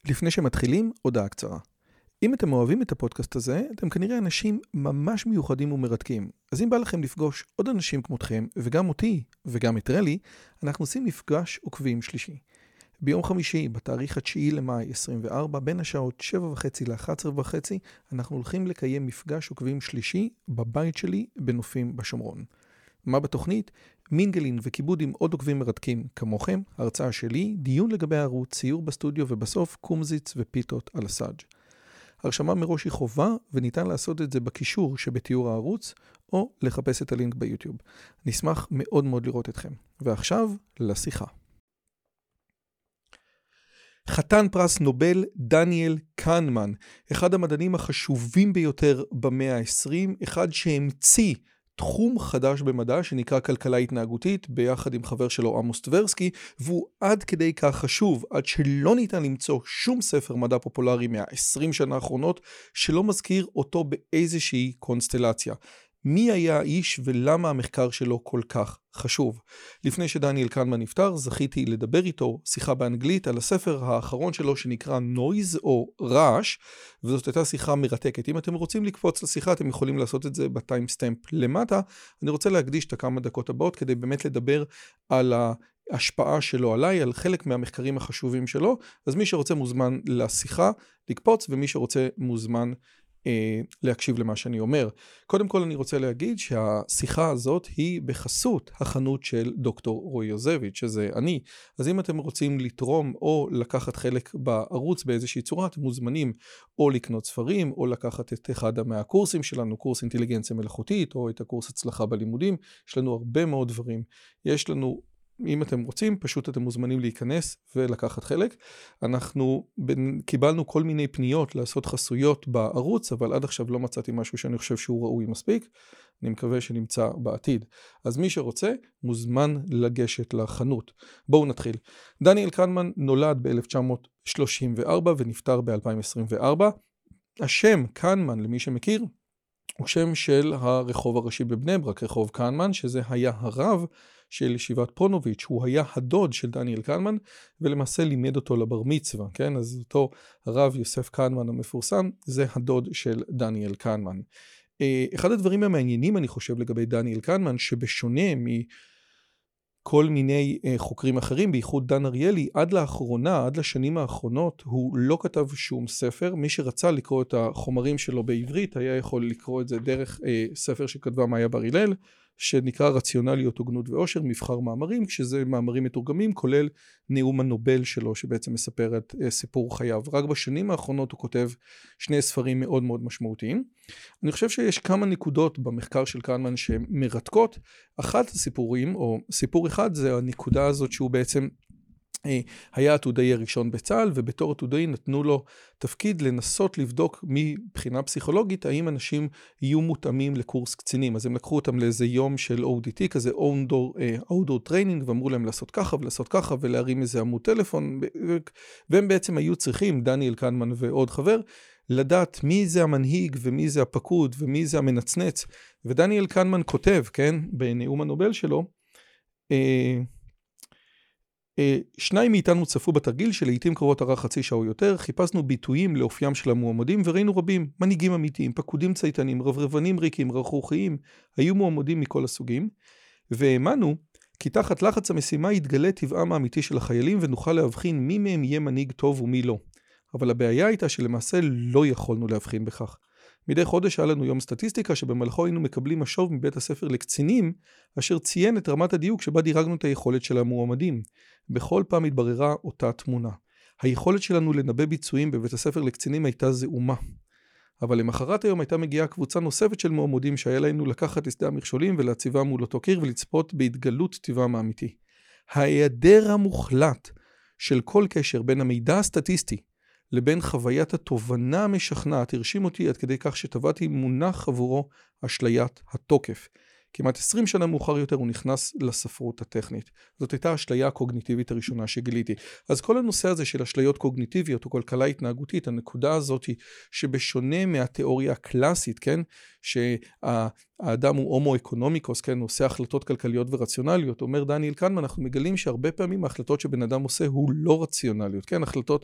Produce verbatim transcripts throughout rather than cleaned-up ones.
לפני שמתחילים, הודעה קצרה. אם אתם אוהבים את הפודקאסט הזה, אתם כנראה אנשים ממש מיוחדים ומרתקים. אז אם בא לכם לפגוש עוד אנשים כמותכם, וגם אותי, וגם את רלי, אנחנו עושים מפגש עוקבים שלישי. ביום חמישי, בתאריך התשיעי למאי עשרים וארבע, בין השעות שבע וחצי ל-אחת עשרה וחצי, אנחנו הולכים לקיים מפגש עוקבים שלישי בבית שלי בנופים בשומרון. מה בתוכנית? מינגלין וכיבוד עם עוד עוקבים מרתקים כמוכם, הרצאה שלי, דיון לגבי הערוץ, ציור בסטודיו ובסוף קומזיץ ופיתות על הסאג'. הרשמה מראש היא חובה וניתן לעשות את זה בקישור שבתיאור הערוץ או לחפש את הלינק ביוטיוב. נשמח מאוד מאוד לראות אתכם. ועכשיו לשיחה. חתן פרס נובל דניאל קנמן, אחד המדענים החשובים ביותר במאה ה-עשרים, אחד שהמציא תחום חדש במדע שנקרא כלכלה התנהגותית ביחד עם חבר שלו עמוס טברסקי, והוא עד כדי כך חשוב, עד שלא ניתן למצוא שום ספר מדע פופולרי מה-עשרים שנה האחרונות שלא מזכיר אותו באיזושהי קונסטלציה. מי היה האיש ולמה המחקר שלו כל כך חשוב? לפני שדניאל קנמן נפטר, זכיתי לדבר איתו שיחה באנגלית על הספר האחרון שלו שנקרא נויז או רעש, וזאת הייתה שיחה מרתקת. אם אתם רוצים לקפוץ לשיחה, אתם יכולים לעשות את זה בטיימסטמפ למטה. אני רוצה להקדיש את הכמה דקות הבאות כדי באמת לדבר על ההשפעה שלו עליי, על חלק מהמחקרים החשובים שלו. אז מי שרוצה מוזמן לשיחה לקפוץ, ומי שרוצה מוזמן להקשיב למה שאני אומר. קודם כל אני רוצה להגיד שהשיחה הזאת היא בחסות החנות של דוקטור רועי יוזביץ', שזה אני. אז אם אתם רוצים לתרום או לקחת חלק בערוץ באיזושהי צורה, אתם מוזמנים או לקנות ספרים, או לקחת את אחד מהקורסים שלנו, קורס אינטליגנציה מלאכותית, או את הקורס הצלחה בלימודים. יש לנו הרבה מאוד דברים. יש לנו, אם אתם רוצים, פשוט אתם מוזמנים להיכנס ולקחת חלק. אנחנו קיבלנו כל מיני פניות לעשות חסויות בערוץ, אבל עד עכשיו לא מצאתי משהו שאני חושב שהוא ראוי מספיק. אני מקווה שנמצא בעתיד. אז מי שרוצה, מוזמן לגשת לחנות. בואו נתחיל. דניאל קנמן נולד ב-אלף תשע מאות שלושים וארבע ונפטר ב-אלפיים עשרים וארבע. השם קנמן, למי שמכיר, הוא שם של הרחוב הראשי בבני ברק, רחוב קנמן, שזה היה הרב של ישיבת פונוביץ', הוא היה הדוד של דניאל קנמן, ולמעשה לימד אותו לבר מצווה, כן? אז אותו הרב יוסף קנמן המפורסם, זה הדוד של דניאל קנמן. אחד הדברים המעניינים, אני חושב, לגבי דניאל קנמן, שבשונה מכל מיני חוקרים אחרים, בייחוד דן אריאלי, עד לאחרונה, עד לשנים האחרונות, הוא לא כתב שום ספר. מי שרצה לקרוא את החומרים שלו בעברית, היה יכול לקרוא את זה דרך ספר שכתבה מאיה בר הלל, שנקרא רציונליות, הוגנות ואושר, מבחר מאמרים, כשזה מאמרים מתורגמים, כולל נאום הנובל שלו, שבעצם מספר את סיפור חייו. רק בשנים האחרונות הוא כותב שני ספרים מאוד מאוד משמעותיים. אני חושב שיש כמה נקודות במחקר של קנמן שמרתקות. אחת הסיפורים, או סיפור אחד, זה הנקודה הזאת שהוא בעצם היה עתודאי הראשון בצה"ל, ובתור עתודאי נתנו לו תפקיד לנסות לבדוק מבחינה פסיכולוגית, האם אנשים יהיו מותאמים לקורס קצינים. אז הם לקחו אותם לאיזה יום של או די טי, כזה Outdoor Training, ואמרו להם לעשות ככה ולעשות ככה, ולהרים איזה עמוד טלפון, והם בעצם היו צריכים, דניאל קנמן ועוד חבר, לדעת מי זה המנהיג, ומי זה הפקוד, ומי זה המנצנץ. ודניאל קנמן כותב, כן, בנאום הנובל שלו, אה... שניים מאיתנו צפו בתרגיל שלעיתים קרובות ארך חצי שעה או יותר, חיפשנו ביטויים לאופיים של המועמדים וראינו רבים, מנהיגים אמיתיים, פקודים צייתנים, רברבנים ריקים, רכרוכיים, היו מועמדים מכל הסוגים, והאמנו כי תחת לחץ המשימה יתגלה טבעם האמיתי של החיילים ונוכל להבחין מי מהם יהיה מנהיג טוב ומי לא. אבל הבעיה הייתה שלמעשה לא יכולנו להבחין בכך. מדי חודש היה לנו יום סטטיסטיקה שבמלאכו היינו מקבלים משוב מבית הספר לקצינים, אשר ציין את רמת הדיוק שבה דירגנו את היכולת של המועמדים. בכל פעם התבררה אותה תמונה. היכולת שלנו לנבא ביצועים בבית הספר לקצינים הייתה זעומה. אבל למחרת היום הייתה מגיעה קבוצה נוספת של מועמדים שהיה לנו לקחת את שדה המכשולים ולהציבה מול אותו קיר ולצפות בהתגלות טבעם האמיתי. ההיעדר המוחלט של כל קשר בין המידע הסטטיסטי לבין חוויית התובנה המשכנעת הרשים אותי עד כדי כך שטבעתי מונח עבורו אשליית התוקף. כמעט עשרים שנה מאוחר יותר הוא נכנס לספרות הטכנית. זאת הייתה האשליה הקוגניטיבית הראשונה שגיליתי. אז כל הנושא הזה של אשליות קוגניטיביות או כלכלה התנהגותית, הנקודה הזאת היא שבשונה מהתיאוריה הקלאסית, כן, שהאדם הוא הומו אקונומיקוס, כן, עושה החלטות כלכליות ורציונליות, אומר דניאל קנמן, אנחנו מגלים שהרבה פעמים ההחלטות שבן אדם עושה הוא לא רציונליות, כן, החלטות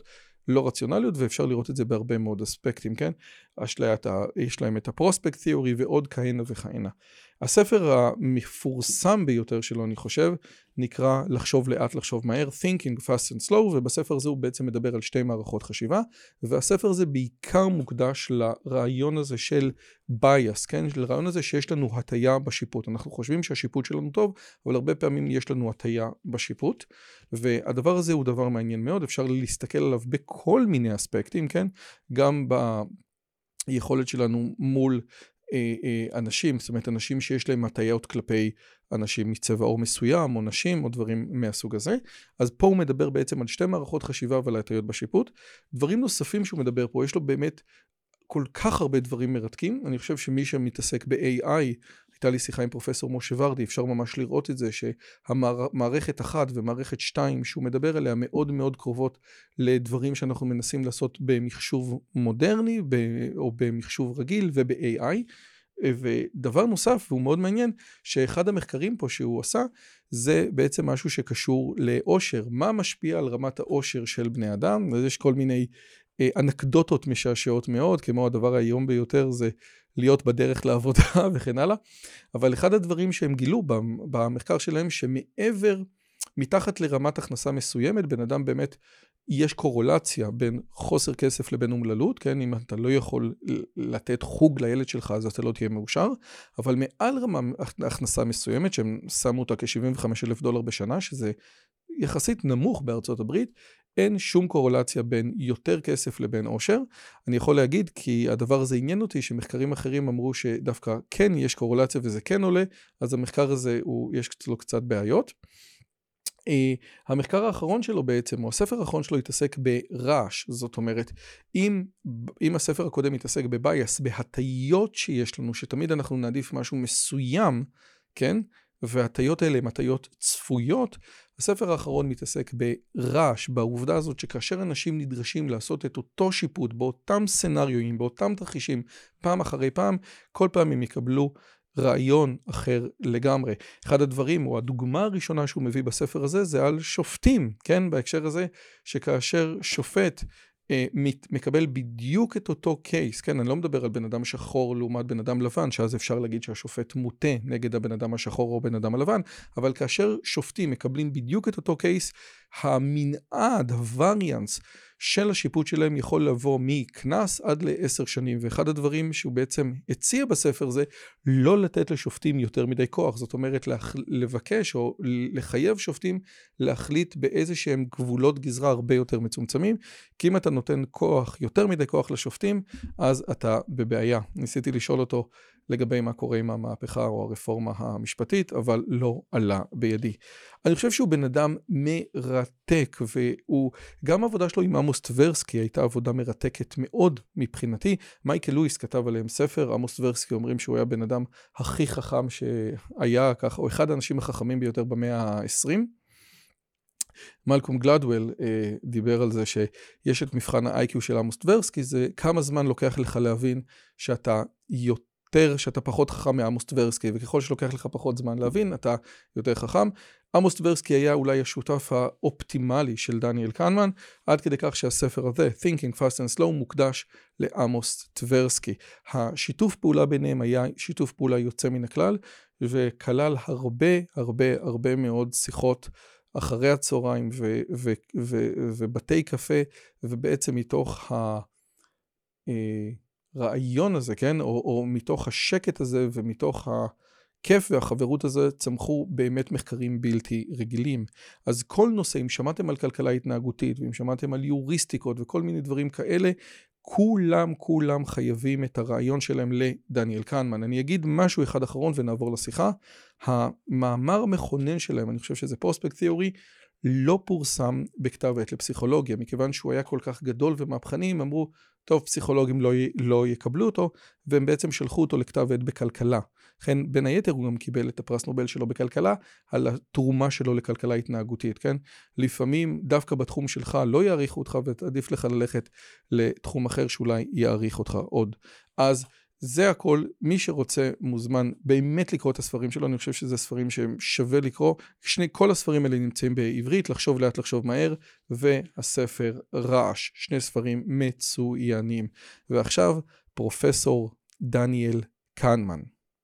לא רציונליות, ואפשר לראות את זה בהרבה מאוד אספקטים, כן? אשליית ה... יש להם את הפרוספקט תיאורי ועוד כהנה וכהנה. הספר המפורסם ביותר שלו, אני חושב, נקרא לחשוב לאט, לחשוב מהר, Thinking Fast and Slow, ובספר הזה הוא בעצם מדבר על שתי מערכות חשיבה, והספר הזה בעיקר מוקדש לרעיון הזה של bias, כן? לרעיון הזה שיש לנו הטיה בשיפוט. אנחנו חושבים שהשיפוט שלנו טוב, אבל הרבה פעמים יש לנו הטיה בשיפוט, והדבר הזה הוא דבר מעניין מאוד, אפשר להסתכל עליו בכל מיני אספקטים, כן? גם ביכולת שלנו מול אנשים, זאת אומרת אנשים שיש להם הטיות כלפי אנשים מצבע עור מסוים או נשים או דברים מהסוג הזה. אז פה הוא מדבר בעצם על שתי מערכות חשיבה ועל הטיות בשיפוט. דברים נוספים שהוא מדבר פה, יש לו באמת כל כך הרבה דברים מרתקים. אני חושב שמי שמתעסק ב-איי איי, הייתה לי שיחה עם פרופסור משה ורדי, אפשר ממש לראות את זה שהמערכת אחת ומערכת שתיים שהוא מדבר עליה מאוד מאוד קרובות לדברים שאנחנו מנסים לעשות במחשוב מודרני או במחשוב רגיל וב-איי איי. ודבר נוסף, והוא מאוד מעניין, שאחד המחקרים פה שהוא עשה, זה בעצם משהו שקשור לאושר. מה משפיע על רמת האושר של בני אדם? אז יש כל מיני אנקדוטות משעשעות מאוד, כמו הדבר היום ביותר זה להיות בדרך לעבודה וכן הלאה. אבל אחד הדברים שהם גילו במחקר שלהם, שמעבר, מתחת לרמת הכנסה מסוימת, בן אדם באמת יש קורולציה בין חוסר כסף לבין אומללות, כן? אם אתה לא יכול לתת חוג לילד שלך, אז אתה לא תהיה מאושר, אבל מעל רמה הכנסה מסוימת, שהם שמו אותה כ-שבעים וחמישה אלף דולר בשנה, שזה יחסית נמוך בארצות הברית, אין שום קורולציה בין יותר כסף לבין עושר. אני יכול להגיד, כי הדבר הזה עניין אותי, שמחקרים אחרים אמרו שדווקא כן יש קורולציה וזה כן עולה, אז המחקר הזה הוא, יש לו קצת בעיות. המחקר האחרון שלו בעצם, או הספר האחרון שלו התעסק ברעש, זאת אומרת, אם, אם הספר הקודם התעסק בבייס, בהטיות שיש לנו, שתמיד אנחנו נעדיף משהו מסוים, כן? והטיות האלה הן הטיות צפויות, הספר האחרון מתעסק ברעש, בעובדה הזאת שכאשר אנשים נדרשים לעשות את אותו שיפוט, באותם סנריואים, באותם תרחישים, פעם אחרי פעם, כל פעם הם יקבלו רעיון אחר לגמרי. אחד הדברים, או הדוגמה הראשונה שהוא מביא בספר הזה, זה על שופטים, כן? בהקשר הזה, שכאשר שופט אה, מקבל בדיוק את אותו קייס, כן? אני לא מדבר על בן אדם שחור לעומת בן אדם לבן, שאז אפשר להגיד שהשופט מוטה נגד הבן אדם השחור או בן אדם הלבן, אבל כאשר שופטים מקבלים בדיוק את אותו קייס, המנעד, הווריאנס של השיפוט שלהם יכול לבוא מכנס עד לעשר שנים, ואחד הדברים שהוא בעצם הציע בספר זה לא לתת לשופטים יותר מדי כוח, זאת אומרת לבקש או לחייב שופטים להחליט באיזה שהם גבולות גזרה הרבה יותר מצומצמים, כי אם אתה נותן כוח, יותר מדי כוח לשופטים, אז אתה בבעיה. ניסיתי לשאול אותו לגבי מה קורה עם המהפכה או הרפורמה המשפטית, אבל לא עלה בידי. אני חושב שהוא בן אדם מרתק, והוא, גם העבודה שלו עם עמוס טברסקי הייתה עבודה מרתקת מאוד מבחינתי. מייקל לואיס כתב עליהם ספר, עמוס טברסקי אומרים שהוא היה בן אדם הכי חכם שהיה ככה, או אחד האנשים החכמים ביותר במאה ה-עשרים. מלקום גלדוול אה, דיבר על זה שיש את מבחן ה-איי קיו של עמוס טברסקי, זה כמה זמן לוקח לך להבין שאתה יותר, שאתה פחות חכם מעמוס טברסקי, וככל שלוקח לך פחות זמן להבין, אתה יותר חכם. עמוס טברסקי היה אולי השותף האופטימלי של דניאל קנמן, עד כדי כך שהספר הזה, Thinking Fast and Slow, מוקדש לעמוס טברסקי. השיתוף פעולה ביניהם היה שיתוף פעולה יוצא מן הכלל, וכלל הרבה הרבה הרבה מאוד שיחות אחרי הצהריים ו- ו- ו- ובתי קפה, ובעצם מתוך הרעיון הזה, כן? או, או מתוך השקט הזה ומתוך הכיף והחברות הזה צמחו באמת מחקרים בלתי רגילים. אז כל נושא, אם שמעתם על כלכלה התנהגותית, ואם שמעתם על יוריסטיקות וכל מיני דברים כאלה, כולם, כולם חייבים את הרעיון שלהם לדניאל קנמן. אני אגיד משהו אחד אחרון ונעבור לשיחה. המאמר המכונן שלהם, אני חושב שזה פרוספקט תיאורי, לא פורסם בכתב עת לפסיכולוגיה, מכיוון שהוא היה כל כך גדול ומהפכני, הם אמרו, טוב, פסיכולוגים לא, לא יקבלו אותו, והם בעצם שלחו אותו לכתב עת בכלכלה. לכן, בין היתר הוא גם קיבל את הפרס נובל שלו בכלכלה, על התרומה שלו לכלכלה התנהגותית, כן? לפעמים, דווקא בתחום שלך לא יעריכו אותך, ועדיף לך ללכת לתחום אחר שאולי יעריך אותך עוד. אז זה הכל, מי שרוצה מוזמן באמת לקרוא את הספרים שלו, אני חושב שזה ספרים שהם שווה לקרוא, שני, כל הספרים האלה נמצאים בעברית, לחשוב לאט, לחשוב מהר, והספר רעש, שני ספרים מצוינים. ועכשיו, פרופסור דניאל קנמן.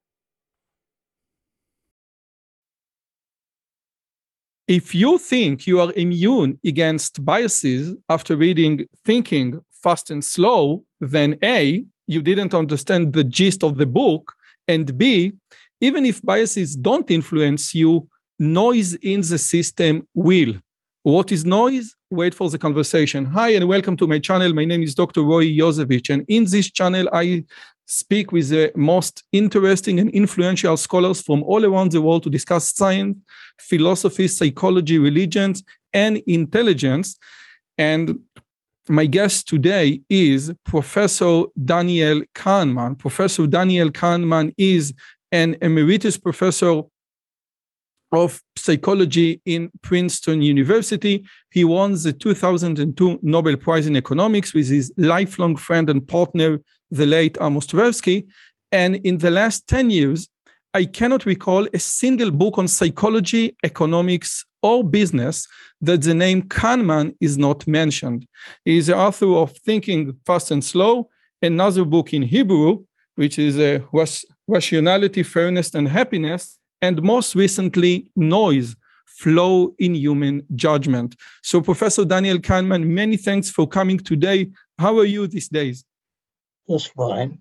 If you think you are immune against biases after reading Thinking Fast and Slow, then A, you didn't understand the gist of the book, and B, even if biases don't influence you, noise in the system will. What is noise? Wait for the conversation. Hi, and welcome to my channel. My name is Doctor Roy Yosevich, and in this channel, I speak with the most interesting and influential scholars from all around the world to discuss science, philosophy, psychology, religions, and intelligence. And my guest today is Professor Daniel Kahneman. Professor Daniel Kahneman is an emeritus professor of psychology in Princeton University. He won the two thousand two Nobel Prize in Economics with his lifelong friend and partner, the late Amos Tversky. And in the last ten years, I cannot recall a single book on psychology, economics, or business that the name Kahneman is not mentioned. He is the author of Thinking Fast and Slow, another book in Hebrew, which is a Rationality, Fairness, and Happiness, and most recently, Noise, Flow in Human Judgment. So Professor Daniel Kahneman, many thanks for coming today. How are you these days? Just fine.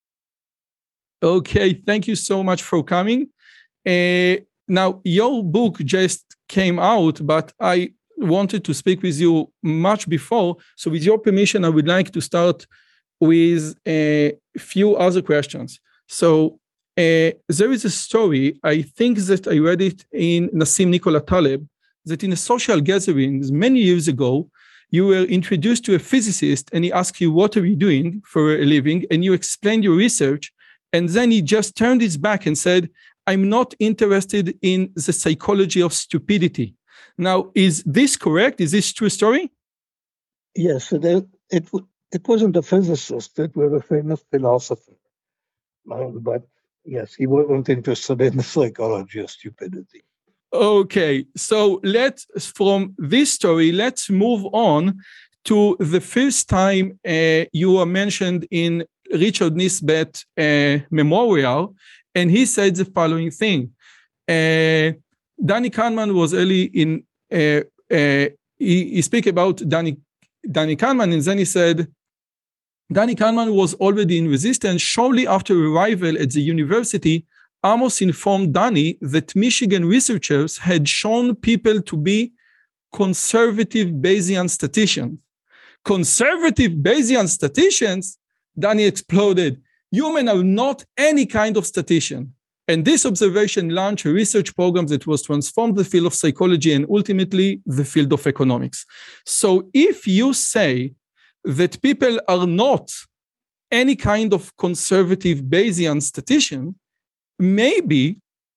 Okay, thank you so much for coming. Uh, now, your book just came out, but I wanted to speak with you much before. So with your permission, I would like to start with a few other questions. So uh, there is a story, I think that I read it in Nassim Nicholas Taleb, that in a social gatherings many years ago, you were introduced to a physicist and he asked you, what are you doing for a living? And you explained your research. And then he just turned his back and said, I'm not interested in the psychology of stupidity. Now, is this correct? Is this true story? Yes, it, it, it wasn't a physicist. It was a famous philosopher. Um, but yes, he wasn't interested in the psychology of stupidity. Okay, so let's, from this story, let's move on to the first time uh, you were mentioned in Richard Nisbet uh, Memorial, and he said the following thing. Uh, Danny Kahneman was early in, uh, uh, he, he spoke about Danny, Danny Kahneman, and then he said, Danny Kahneman was already in resistance. Shortly after arrival at the university, Amos informed Danny that Michigan researchers had shown people to be conservative Bayesian statisticians. Conservative Bayesian statisticians, Danny exploded. Humans are not any kind of statistician. And this observation launched a research program that was transformed the field of psychology and ultimately the field of economics. So if you say that people are not any kind of conservative Bayesian statistician, maybe,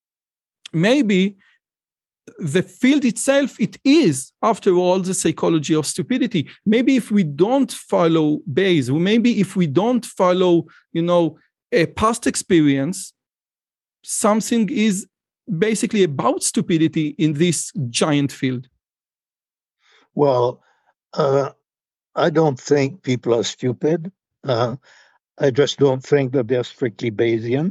maybe the field itself, it is, after all, the psychology of stupidity. Maybe if we don't follow Bayes, or maybe if we don't follow, you know, a past experience, something is basically about stupidity in this giant field. Well, uh, I don't think people are stupid. Uh, I just don't think that they're strictly Bayesian.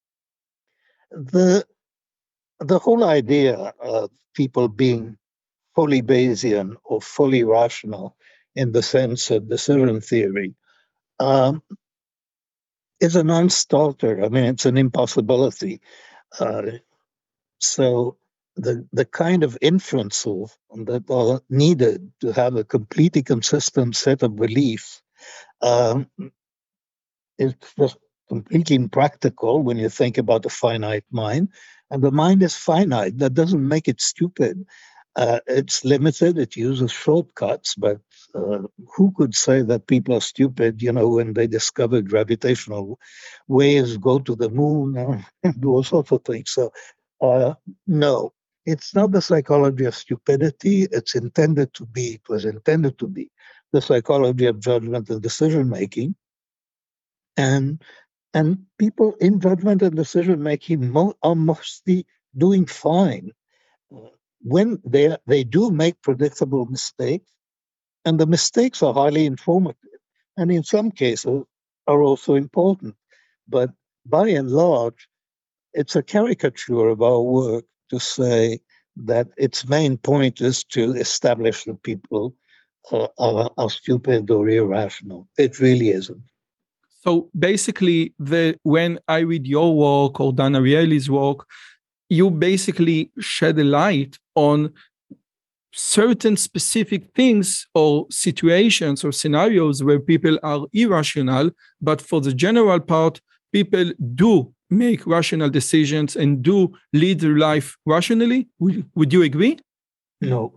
The The whole idea of people being fully Bayesian or fully rational in the sense of decision theory um, is a non-starter. I mean, it's an impossibility. Uh, so the the kind of inferences that are needed to have a completely consistent set of beliefs um, is just completely impractical when you think about a finite mind. And the mind is finite. That doesn't make it stupid. Uh, it's limited. It uses shortcuts. But uh, who could say that people are stupid, you know, when they discover gravitational waves, go to the moon, uh, and do all sorts of things? So, uh, no, it's not the psychology of stupidity. It's intended to be, it was intended to be the psychology of judgment and decision making. And And people in judgment and decision making mo- are mostly doing fine when they they do make predictable mistakes, and the mistakes are highly informative, and in some cases are also important. But by and large, it's a caricature of our work to say that its main point is to establish that people uh, are, are stupid or irrational. It really isn't. So basically, the when I read your work or Dan Ariely's work, you basically shed a light on certain specific things or situations or scenarios where people are irrational, but for the general part, people do make rational decisions and do lead their life rationally. Would, would you agree? No.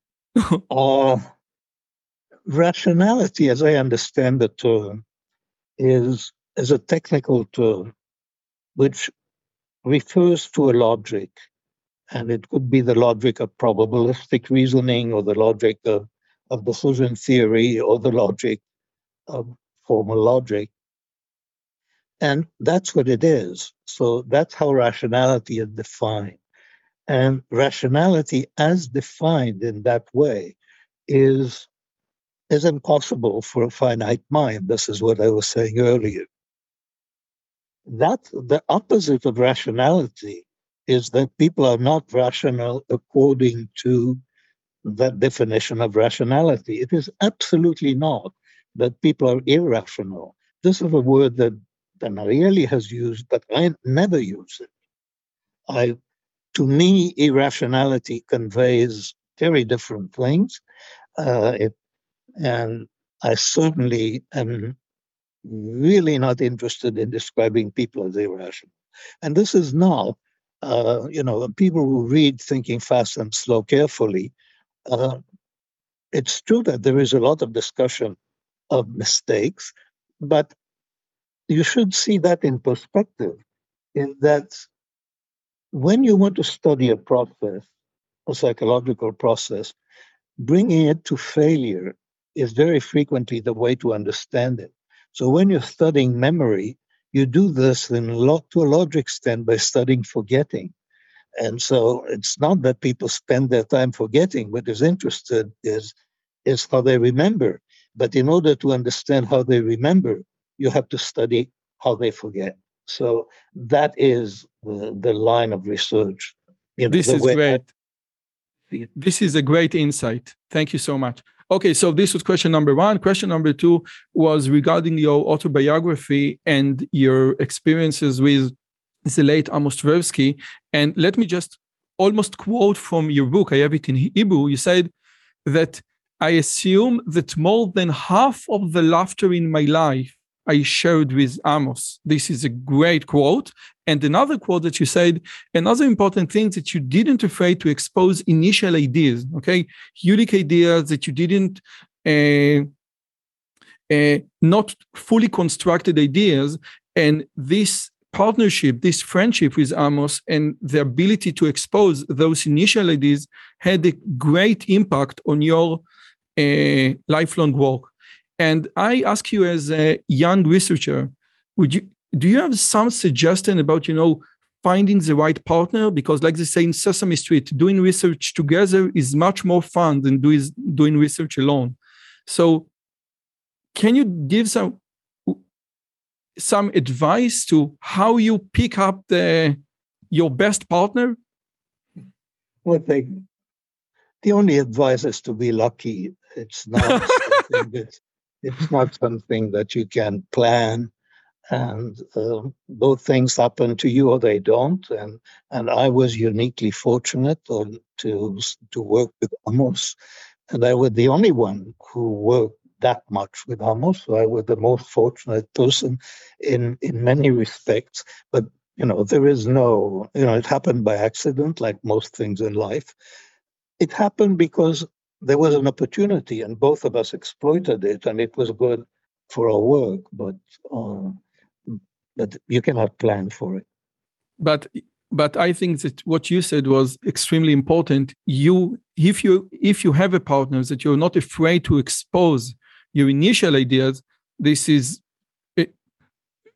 uh, rationality, as I understand the term, is, is a technical term which refers to a logic. And it could be the logic of probabilistic reasoning or the logic of, of decision theory or the logic of formal logic. And that's what it is. So that's how rationality is defined. And rationality as defined in that way is, is impossible for a finite mind. This is what I was saying earlier. That the opposite of rationality is that people are not rational according to that definition of rationality. It is absolutely not that people are irrational. This is a word that Dan Ariely has used, but I never use it. I, to me, irrationality conveys very different things, uh, it, and I certainly am really not interested in describing people as irrational. And this is now, uh, you know, people who read Thinking Fast and Slow carefully, uh, it's true that there is a lot of discussion of mistakes, but you should see that in perspective, in that when you want to study a process, a psychological process, bringing it to failure is very frequently the way to understand it. So when you're studying memory, you do this in a lot, to a large extent by studying forgetting. And so it's not that people spend their time forgetting. What is interested is, is how they remember. But in order to understand how they remember, you have to study how they forget. So that is the, the line of research. You know, this is way great. I, this is a great insight. Thank you so much. Okay, so this was question number one. Question number two was regarding your autobiography and your experiences with the late Amos Tversky. And let me just almost quote from your book. I have it in Hebrew. You said that I assume that more than half of the laughter in my life I shared with Amos. This is a great quote. And another quote that you said, another important thing that you didn't afraid to expose initial ideas, okay? Unique ideas that you didn't, uh, uh, not fully constructed ideas. And this partnership, this friendship with Amos and the ability to expose those initial ideas had a great impact on your uh, lifelong work. And I ask you as a young researcher, would you do you have some suggestion about, you know, finding the right partner? Because like they say in Sesame Street, doing research together is much more fun than do is doing research alone. So can you give some some advice to how you pick up the your best partner? Well, they, the only advice is to be lucky. It's not something that it's not something that you can plan, and uh, both things happen to you or they don't. And and I was uniquely fortunate or, to to work with Amos, and I was the only one who worked that much with Amos. So I was the most fortunate person in in many respects. But you know, there is no, you know, it happened by accident, like most things in life. It happened because there was an opportunity and both of us exploited it, and it was good for our work, but uh, but you cannot plan for it. But but I think that what you said was extremely important. You, if you if you have a partner that you're not afraid to expose your initial ideas, this is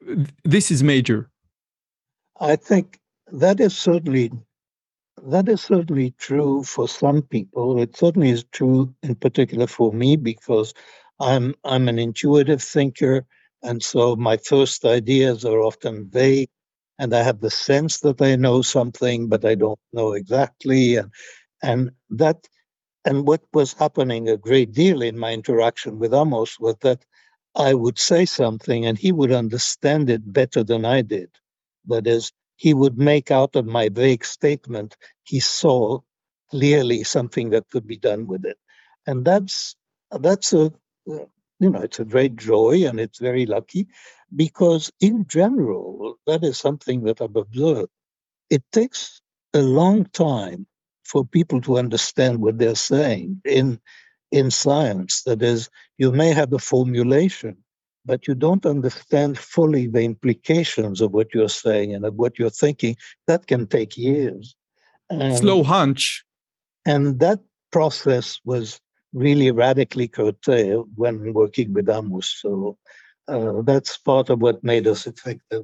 this is major. I think that is certainly that is certainly true for some people. It certainly is true in particular for me because I'm I'm an intuitive thinker, and so my first ideas are often vague, and I have the sense that I know something, but I don't know exactly, and and that and what was happening a great deal in my interaction with Amos was that I would say something and he would understand it better than I did. That is, he would make out of my vague statement, he saw clearly something that could be done with it. And that's that's a you know, it's a great joy and it's very lucky because in general, that is something that I've observed. It takes a long time for people to understand what they're saying in in science. That is, you may have a formulation, but you don't understand fully the implications of what you're saying and of what you're thinking. That can take years. And, Slow hunch. and that process was really radically curtailed when working with Amos. So uh, that's part of what made us effective.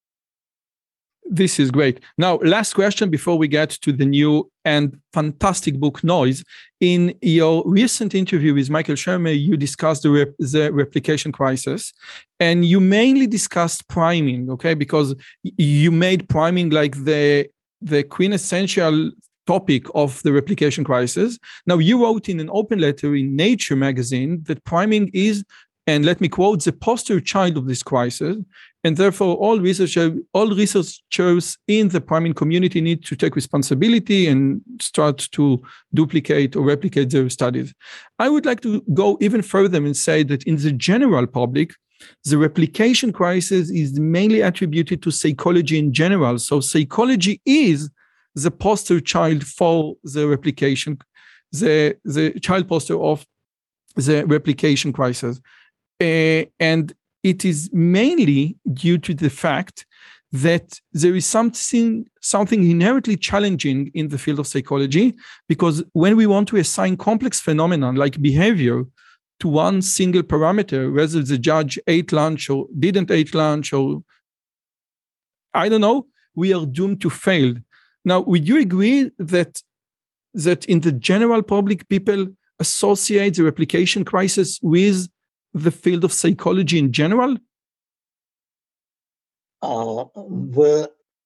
This is great. Now, last question before we get to the new and fantastic book, Noise. In your recent interview with Michael Shermer, you discussed the, rep- the replication crisis, and you mainly discussed priming, okay? Because you made priming like the, the quintessential topic of the replication crisis. Now, you wrote in an open letter in Nature magazine that priming is, and let me quote, the poster child of this crisis. And therefore, all researchers, all researchers in the priming community need to take responsibility and start to duplicate or replicate their studies. I would like to go even further and say that in the general public, the replication crisis is mainly attributed to psychology in general. So psychology is the poster child for the replication, the, the child poster of the replication crisis. Uh, and it is mainly due to the fact that there is something, something inherently challenging in the field of psychology, because when we want to assign complex phenomena like behavior to one single parameter, whether the judge ate lunch or didn't eat lunch, or I don't know, we are doomed to fail. Now, would you agree that, that in the general public, people associate the replication crisis with the field of psychology in general? Uh, the,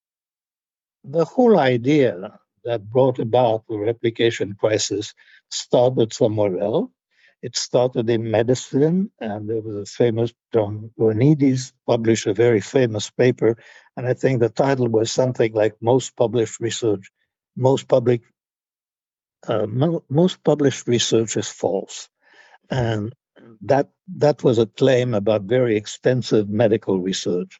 the whole idea that brought about the replication crisis started somewhere else. It started in medicine, and there was a famous, John Ioannidis published a very famous paper, and I think the title was something like most published research, most public, uh, mo- most published research is false. And that that was a claim about very expensive medical research.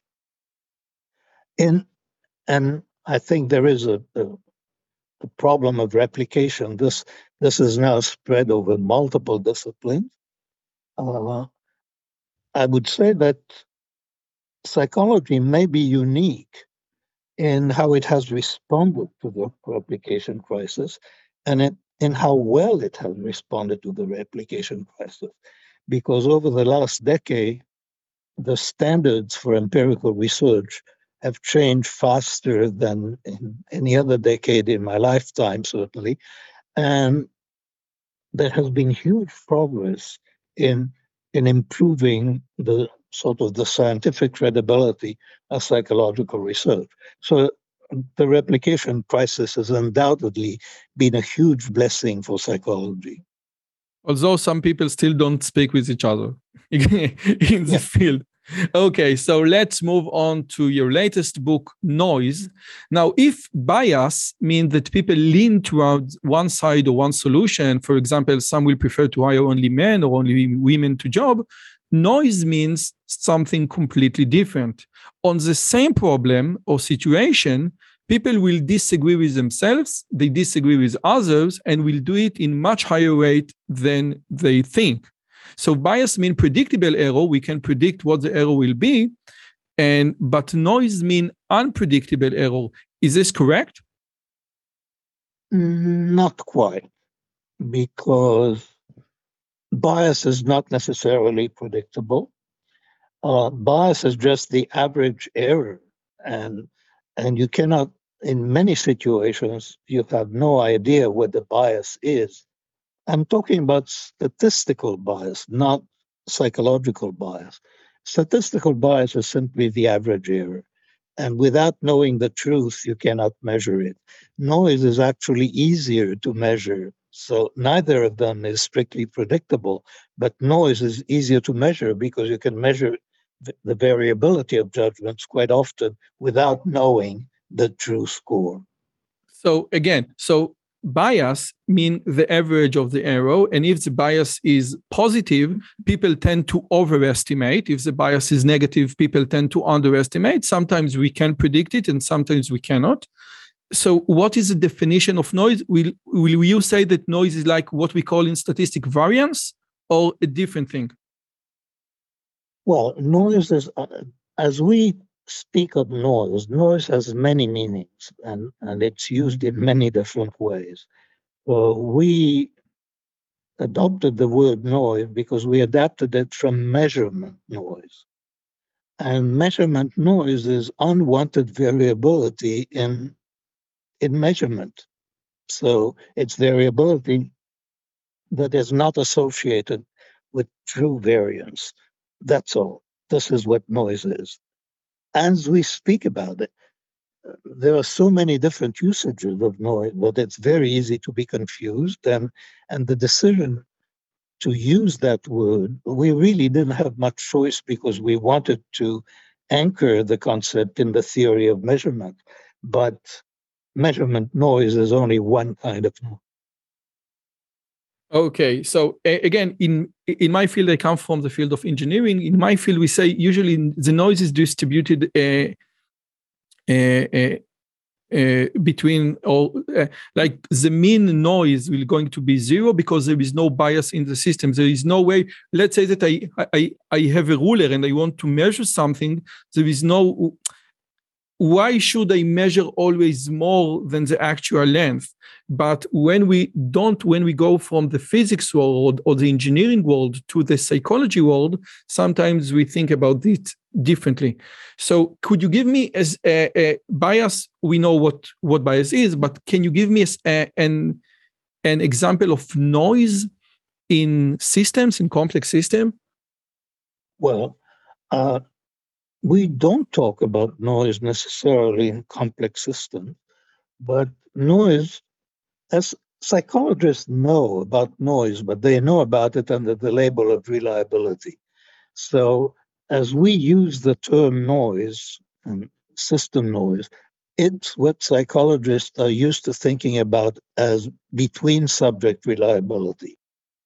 In and I think there is a, a, a problem of replication. This this is now spread over multiple disciplines. Uh, I would say that psychology may be unique in how it has responded to the replication crisis, and in, in how well it has responded to the replication crisis. Because over the last decade, the standards for empirical research have changed faster than in any other decade in my lifetime, certainly. And there has been huge progress in, in improving the sort of the scientific credibility of psychological research. So the replication crisis has undoubtedly been a huge blessing for psychology. Although some people still don't speak with each other in the yeah. field. Okay, so let's move on to your latest book, Noise. Now, if bias means that people lean towards one side or one solution, for example, some will prefer to hire only men or only women to job, noise means something completely different. On the same problem or situation, people will disagree with themselves, they disagree with others, and will do it in much higher rate than they think. So bias means predictable error. We can predict what the error will be, and but noise means unpredictable error. Is this correct? Not quite, because bias is not necessarily predictable. Uh, bias is just the average error, and and you cannot, in many situations, you have no idea what the bias is. I'm talking about statistical bias, not psychological bias. Statistical bias is simply the average error. And without knowing the truth, you cannot measure it. Noise is actually easier to measure. So neither of them is strictly predictable, but noise is easier to measure because you can measure th- the variability of judgments quite often without knowing the true score. So again, so bias mean the average of the error, and if the bias is positive, people tend to overestimate. If the bias is negative, people tend to underestimate. Sometimes we can predict it, and sometimes we cannot. So what is the definition of noise? Will, will you say that noise is like what we call in statistic variance, or a different thing? Well, noise is, uh, as we speak of noise, noise has many meanings, and, and it's used in many different ways. Uh, we adopted the word noise because we adapted it from measurement noise. And measurement noise is unwanted variability in, in measurement. So it's variability that is not associated with true variance. That's all. This is what noise is. As we speak about it, there are so many different usages of noise that it's very easy to be confused. And, and the decision to use that word, we really didn't have much choice because we wanted to anchor the concept in the theory of measurement. But measurement noise is only one kind of noise. Okay, so uh, again, in in my field, I come from the field of engineering. In my field, we say usually the noise is distributed uh, uh, uh, uh, between all, uh, like the mean noise will going to be zero because there is no bias in the system. There is no way. Let's say that I I I have a ruler and I want to measure something. There is no. Why should I measure always more than the actual length? But when we don't, when we go from the physics world or the engineering world to the psychology world, sometimes we think about it differently. So could you give me as a, a bias? We know what, what bias is, but can you give me as a, an, an example of noise in systems, in complex systems? Well, uh, we don't talk about noise necessarily in complex systems, but noise, as psychologists know about noise, but they know about it under the label of reliability. So as we use the term noise and system noise, it's what psychologists are used to thinking about as between subject reliability.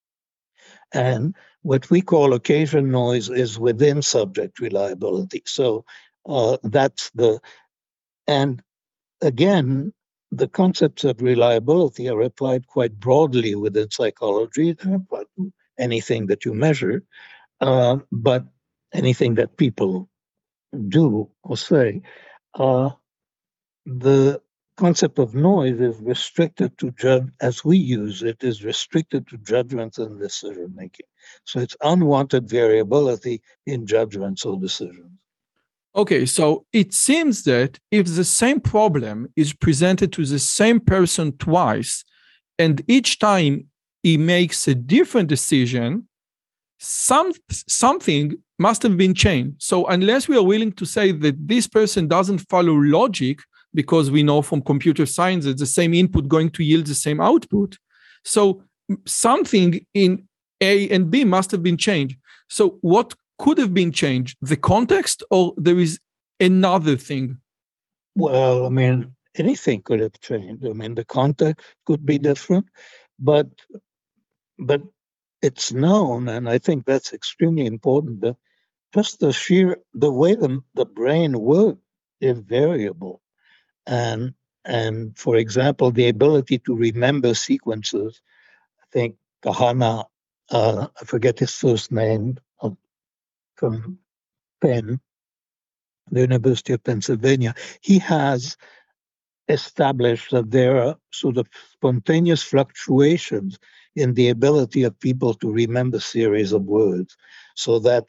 And what we call occasion noise is within subject reliability. So uh, that's the, and again, the concepts of reliability are applied quite broadly within psychology. They're applied to anything that you measure, uh, but anything that people do or say. Uh, the concept of noise is restricted to judge, as we use it, is restricted to judgments and decision making. So it's unwanted variability in judgments or decisions. Okay, so it seems that if the same problem is presented to the same person twice, and each time he makes a different decision, some, something must have been changed. So unless we are willing to say that this person doesn't follow logic, because we know from computer science that the same input going to yield the same output, so something in A and B must have been changed. So what could have been changed? The context, or there is another thing? Well, I mean, anything could have changed. I mean, the context could be different, but but it's known, and I think that's extremely important, that just the sheer, the way the, the brain works is variable. And, and for example, the ability to remember sequences, I think Kahana, uh, I forget his first name, uh, from Penn, the University of Pennsylvania, he has established that there are sort of spontaneous fluctuations in the ability of people to remember series of words, so that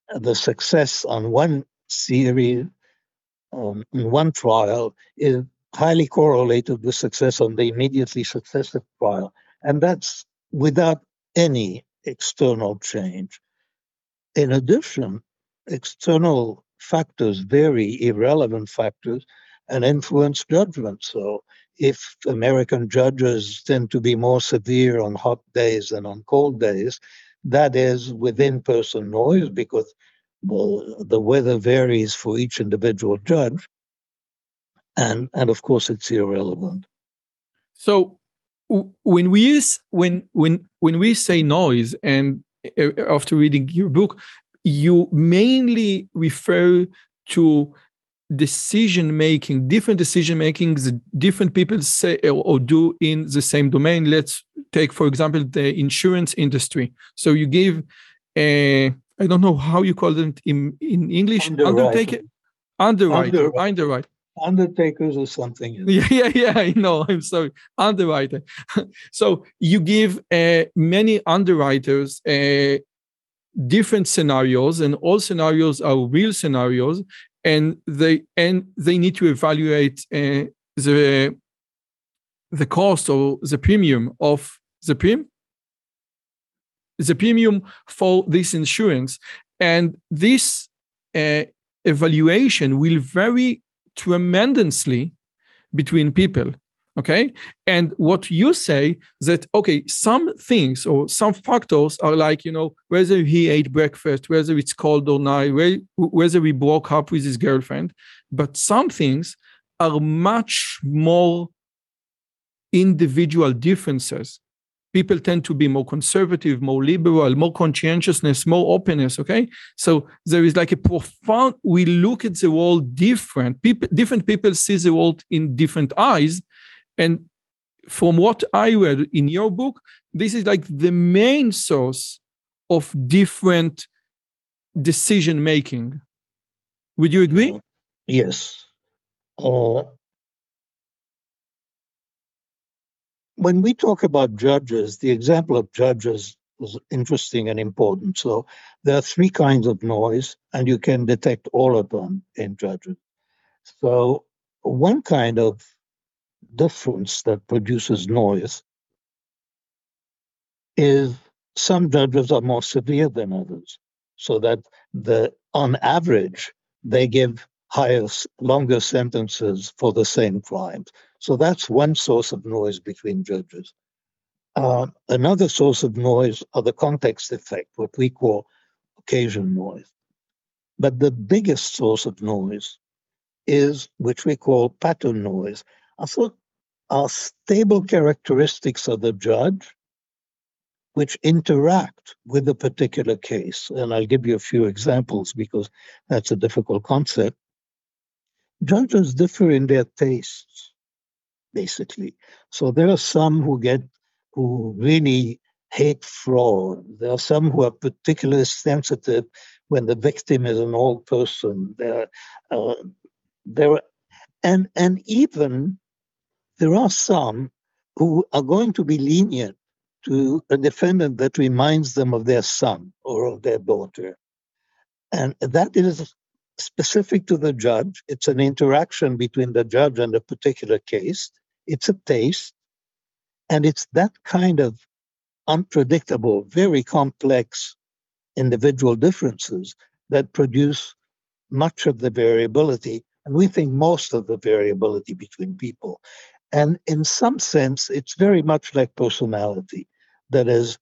the success on one series, um, in one trial, is highly correlated with success on the immediately successive trial. And that's without any external change. In addition, external factors vary, irrelevant factors, and influence judgment. So if American judges tend to be more severe on hot days than on cold days, that is within person noise because the, the weather varies for each individual judge. And, and of course, it's irrelevant. So w- when we s- when when when we say noise, and uh, after reading your book, you mainly refer to decision making, different decision makings, different people say or, or do in the same domain. Let's take, for example, the insurance industry. So you give a, I don't know how you call it in in English, undertaker, underwriter, Underwriter. underwriter. Undertakers or something. Yeah, yeah, yeah, I know. I'm sorry. Underwriter. So you give uh, many underwriters uh, different scenarios, and all scenarios are real scenarios, and they and they need to evaluate uh, the the cost or the premium of the premium the premium for this insurance, and this uh, evaluation will vary tremendously between people. Okay. And what you say that, okay, some things or some factors are like, you know, whether he ate breakfast, whether it's cold or not, whether he broke up with his girlfriend, but some things are much more individual differences. People tend to be more conservative, more liberal, more conscientiousness, more openness, okay? So there is like a profound, we look at the world different. People, different people see the world in different eyes. And from what I read in your book, this is like the main source of different decision making. Would you agree? Uh, yes. Uh, when we talk about judges, the example of judges is interesting and important. So there are three kinds of noise, and you can detect all of them in judges. So one kind of difference that produces noise is some judges are more severe than others, so that the on average they give higher, longer sentences for the same crimes. So that's one source of noise between judges. Uh, another source of noise are the context effect, what we call occasion noise. But the biggest source of noise is which we call pattern noise. Also, are stable characteristics of the judge which interact with a particular case. And I'll give you a few examples because that's a difficult concept. Judges differ in their tastes, basically. So there are some who get, who really hate fraud. There are some who are particularly sensitive when the victim is an old person. There, uh, there, and and even there are some who are going to be lenient to a defendant that reminds them of their son or of their daughter. And that is specific to the judge. It's an interaction between the judge and a particular case. It's a taste. And it's that kind of unpredictable, very complex individual differences that produce much of the variability, and we think most of the variability between people. And in some sense, it's very much like personality. That is,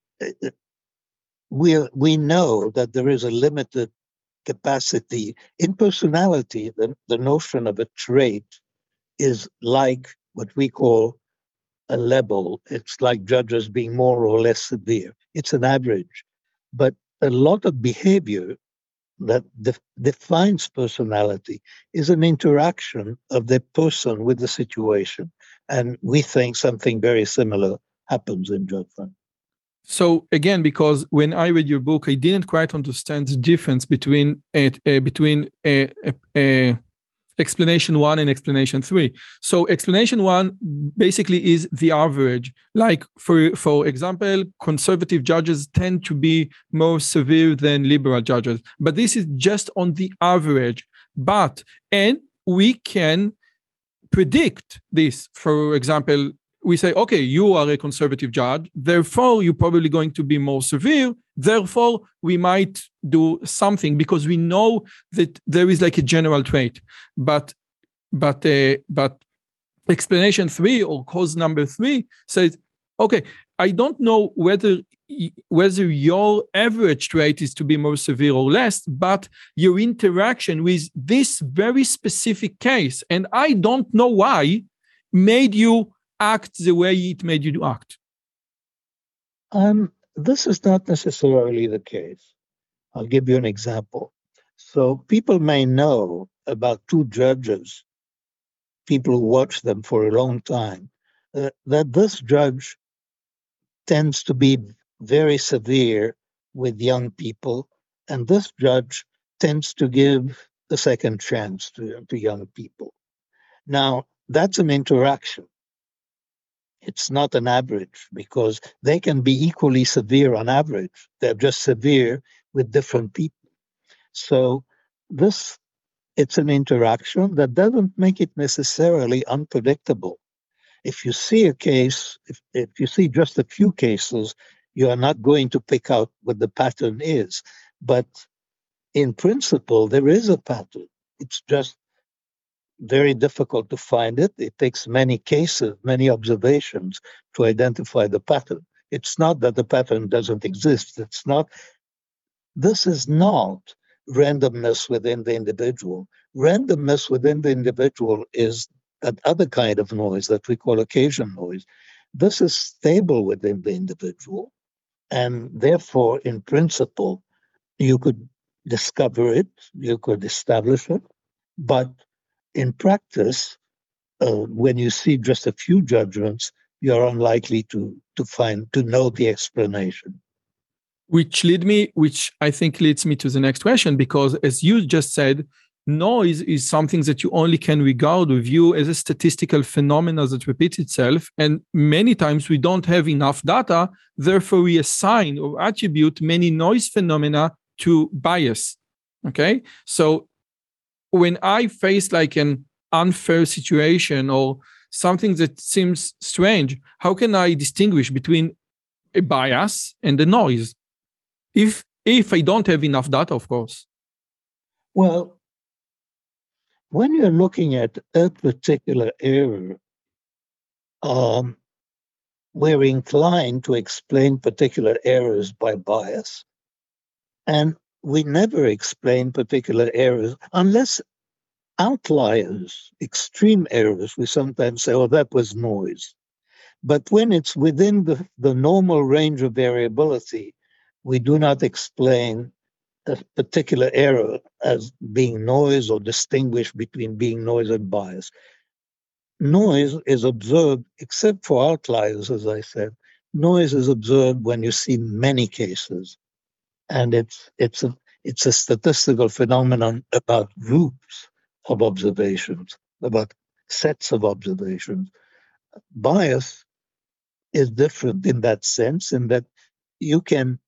we we know that there is a limited capacity in personality. The, the notion of a trait is like what we call a level. It's like judges being more or less severe. It's an average. But a lot of behavior that de- defines personality is an interaction of the person with the situation. And we think something very similar happens in judgment. So again, because when I read your book, I didn't quite understand the difference between uh, uh, between a, a, a explanation one and explanation three. So explanation one basically is the average. Like for, for example, conservative judges tend to be more severe than liberal judges, but this is just on the average. But, and we can predict this. For example, we say, okay, you are a conservative judge, therefore you're probably going to be more severe, therefore we might do something because we know that there is like a general trait. But but uh, but explanation three or cause number three says, okay, I don't know whether whether your average trait is to be more severe or less, but your interaction with this very specific case, and I don't know why, made you act the way it made you act. Um, this is not necessarily the case. I'll give you an example. So people may know about two judges, people who watch them for a long time, uh, that this judge tends to be very severe with young people, and this judge tends to give the second chance to, to young people. Now, that's an interaction. It's not an average because they can be equally severe on average. They're just severe with different people. So this, it's an interaction that doesn't make it necessarily unpredictable. If you see a case, if, if you see just a few cases, you are not going to pick out what the pattern is. But in principle, there is a pattern. It's just very difficult to find it. It takes many cases, many observations to identify the pattern. It's not that the pattern doesn't exist. It's not, this is not randomness within the individual. Randomness within the individual is that other kind of noise that we call occasion noise. This is stable within the individual. And therefore, in principle, you could discover it, you could establish it, but in practice, uh, when you see just a few judgments, you're unlikely to to find to know the explanation. Which lead me, which I think leads me to the next question, because as you just said, noise is something that you only can regard or view as a statistical phenomenon that repeats itself, and many times we don't have enough data. Therefore, we assign or attribute many noise phenomena to bias. Okay, so when I face like an unfair situation or something that seems strange, how can I distinguish between a bias and the noise? If if I don't have enough data, of course. Well, when you're looking at a particular error, um, we're inclined to explain particular errors by bias. And we never explain particular errors unless outliers, extreme errors, we sometimes say, oh, that was noise. But when it's within the, the normal range of variability, we do not explain a particular error as being noise or distinguish between being noise and bias. Noise is observed, except for outliers, as I said, noise is observed when you see many cases. And it's it's a it's a statistical phenomenon about groups of observations, about sets of observations. Bias is different in that sense, in that you can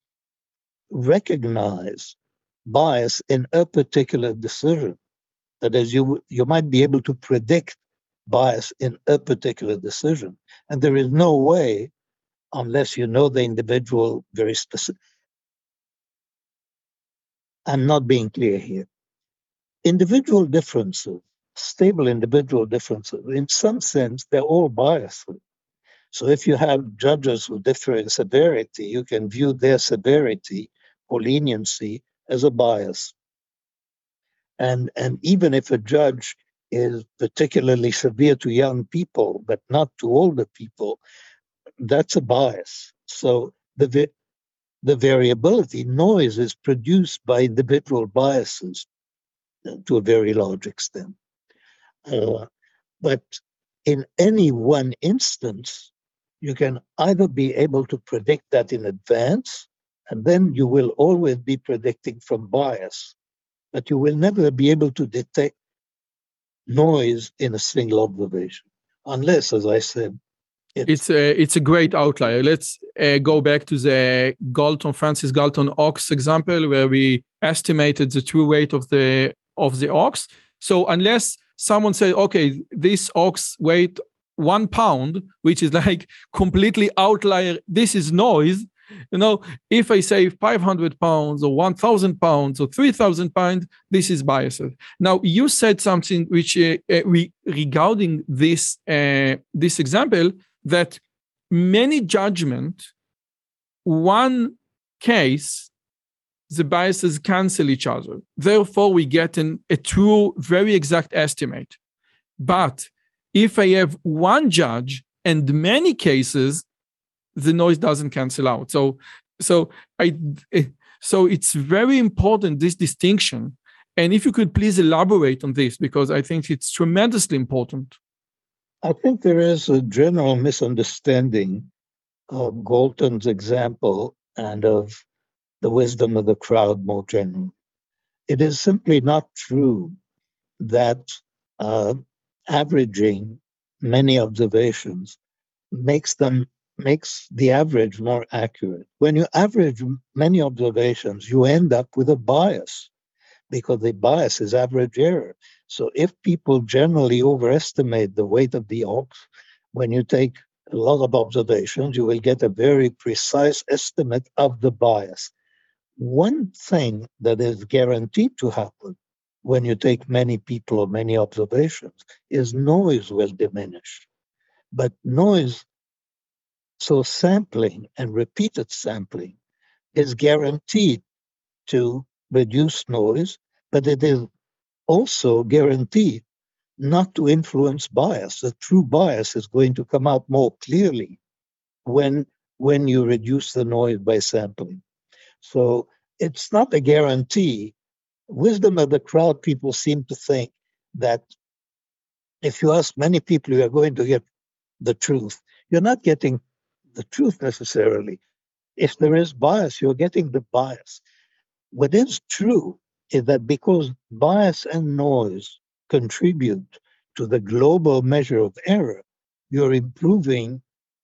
recognize bias in a particular decision. That is, you you might be able to predict bias in a particular decision. And there is no way, unless you know the individual very specific. I'm not being clear here. Individual differences, stable individual differences, in some sense, they're all biased. So if you have judges with differing severity, you can view their severity or leniency as a bias. And, and even if a judge is particularly severe to young people, but not to older people, that's a bias. So the The variability, noise, is produced by individual biases to a very large extent. Uh, but in any one instance, you can either be able to predict that in advance, and then you will always be predicting from bias, but you will never be able to detect noise in a single observation, unless, as I said, it's It's a, it's a great outlier. Let's uh, go back to the Galton, Francis Galton ox example, where we estimated the true weight of the of the ox. So unless someone says, okay, this ox weight one pound, which is like completely outlier, this is noise. You know, if I say five hundred pounds or one thousand pounds or three thousand pounds, this is biased. Now, you said something which uh, uh, we, regarding this, uh, this example, that many judgment, one case, the biases cancel each other. Therefore, we get an, a true, very exact estimate. But if I have one judge and many cases, the noise doesn't cancel out. So, so I, so it's very important, this distinction. And if you could please elaborate on this, because I think it's tremendously important. I think there is a general misunderstanding of Galton's example and of the wisdom of the crowd more generally. It is simply not true that uh, averaging many observations makes them makes the average more accurate. When you average many observations, you end up with a bias, because the bias is average error. So if people generally overestimate the weight of the ox, when you take a lot of observations, you will get a very precise estimate of the bias. One thing that is guaranteed to happen when you take many people or many observations is noise will diminish. But noise, so sampling and repeated sampling is guaranteed to reduce noise, but it is also guaranteed not to influence bias. The true bias is going to come out more clearly when, when you reduce the noise by sampling. So it's not a guarantee. Wisdom of the crowd people seem to think that if you ask many people, you are going to get the truth. You're not getting the truth necessarily. If there is bias, you're getting the bias. What is true is that because bias and noise contribute to the global measure of error, you're improving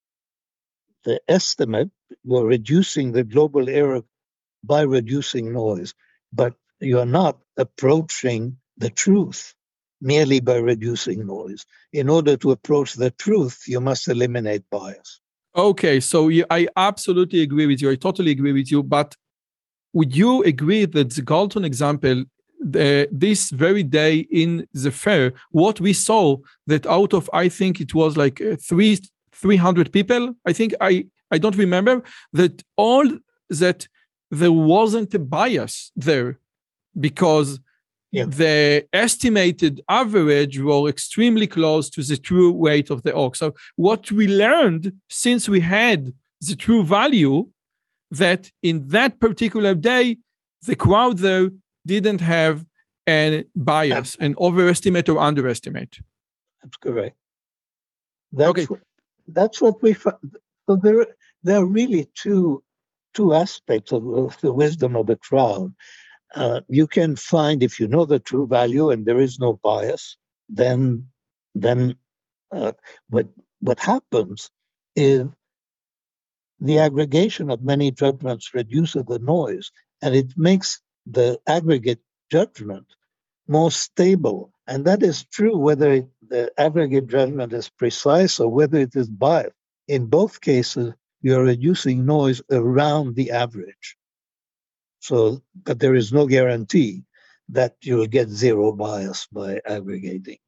the estimate, you're reducing the global error by reducing noise, but you're not approaching the truth merely by reducing noise. In order to approach the truth, you must eliminate bias. Okay, so you, I absolutely agree with you. I totally agree with you, but would you agree that the Galton example, the, this very day in the fair, what we saw that out of, I think it was like three, three hundred people, I think I, I don't remember, that all that there wasn't a bias there because yeah. the estimated average were extremely close to the true weight of the ox. So what we learned since we had the true value, that in that particular day, the crowd there didn't have a bias, an overestimate or underestimate. That's correct. That's okay. What, that's what we found. So there, there are really two, two aspects of, of the wisdom of the crowd. Uh, you can find, if you know the true value and there is no bias, then, then uh, what, what happens is the aggregation of many judgments reduces the noise, and it makes the aggregate judgment more stable. And that is true whether it, the aggregate judgment is precise or whether it is biased. In both cases, you're reducing noise around the average. So, but there is no guarantee that you'll get zero bias by aggregating.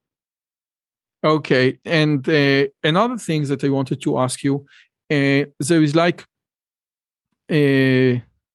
Okay, and uh, another thing that I wanted to ask you, Uh, there is like a,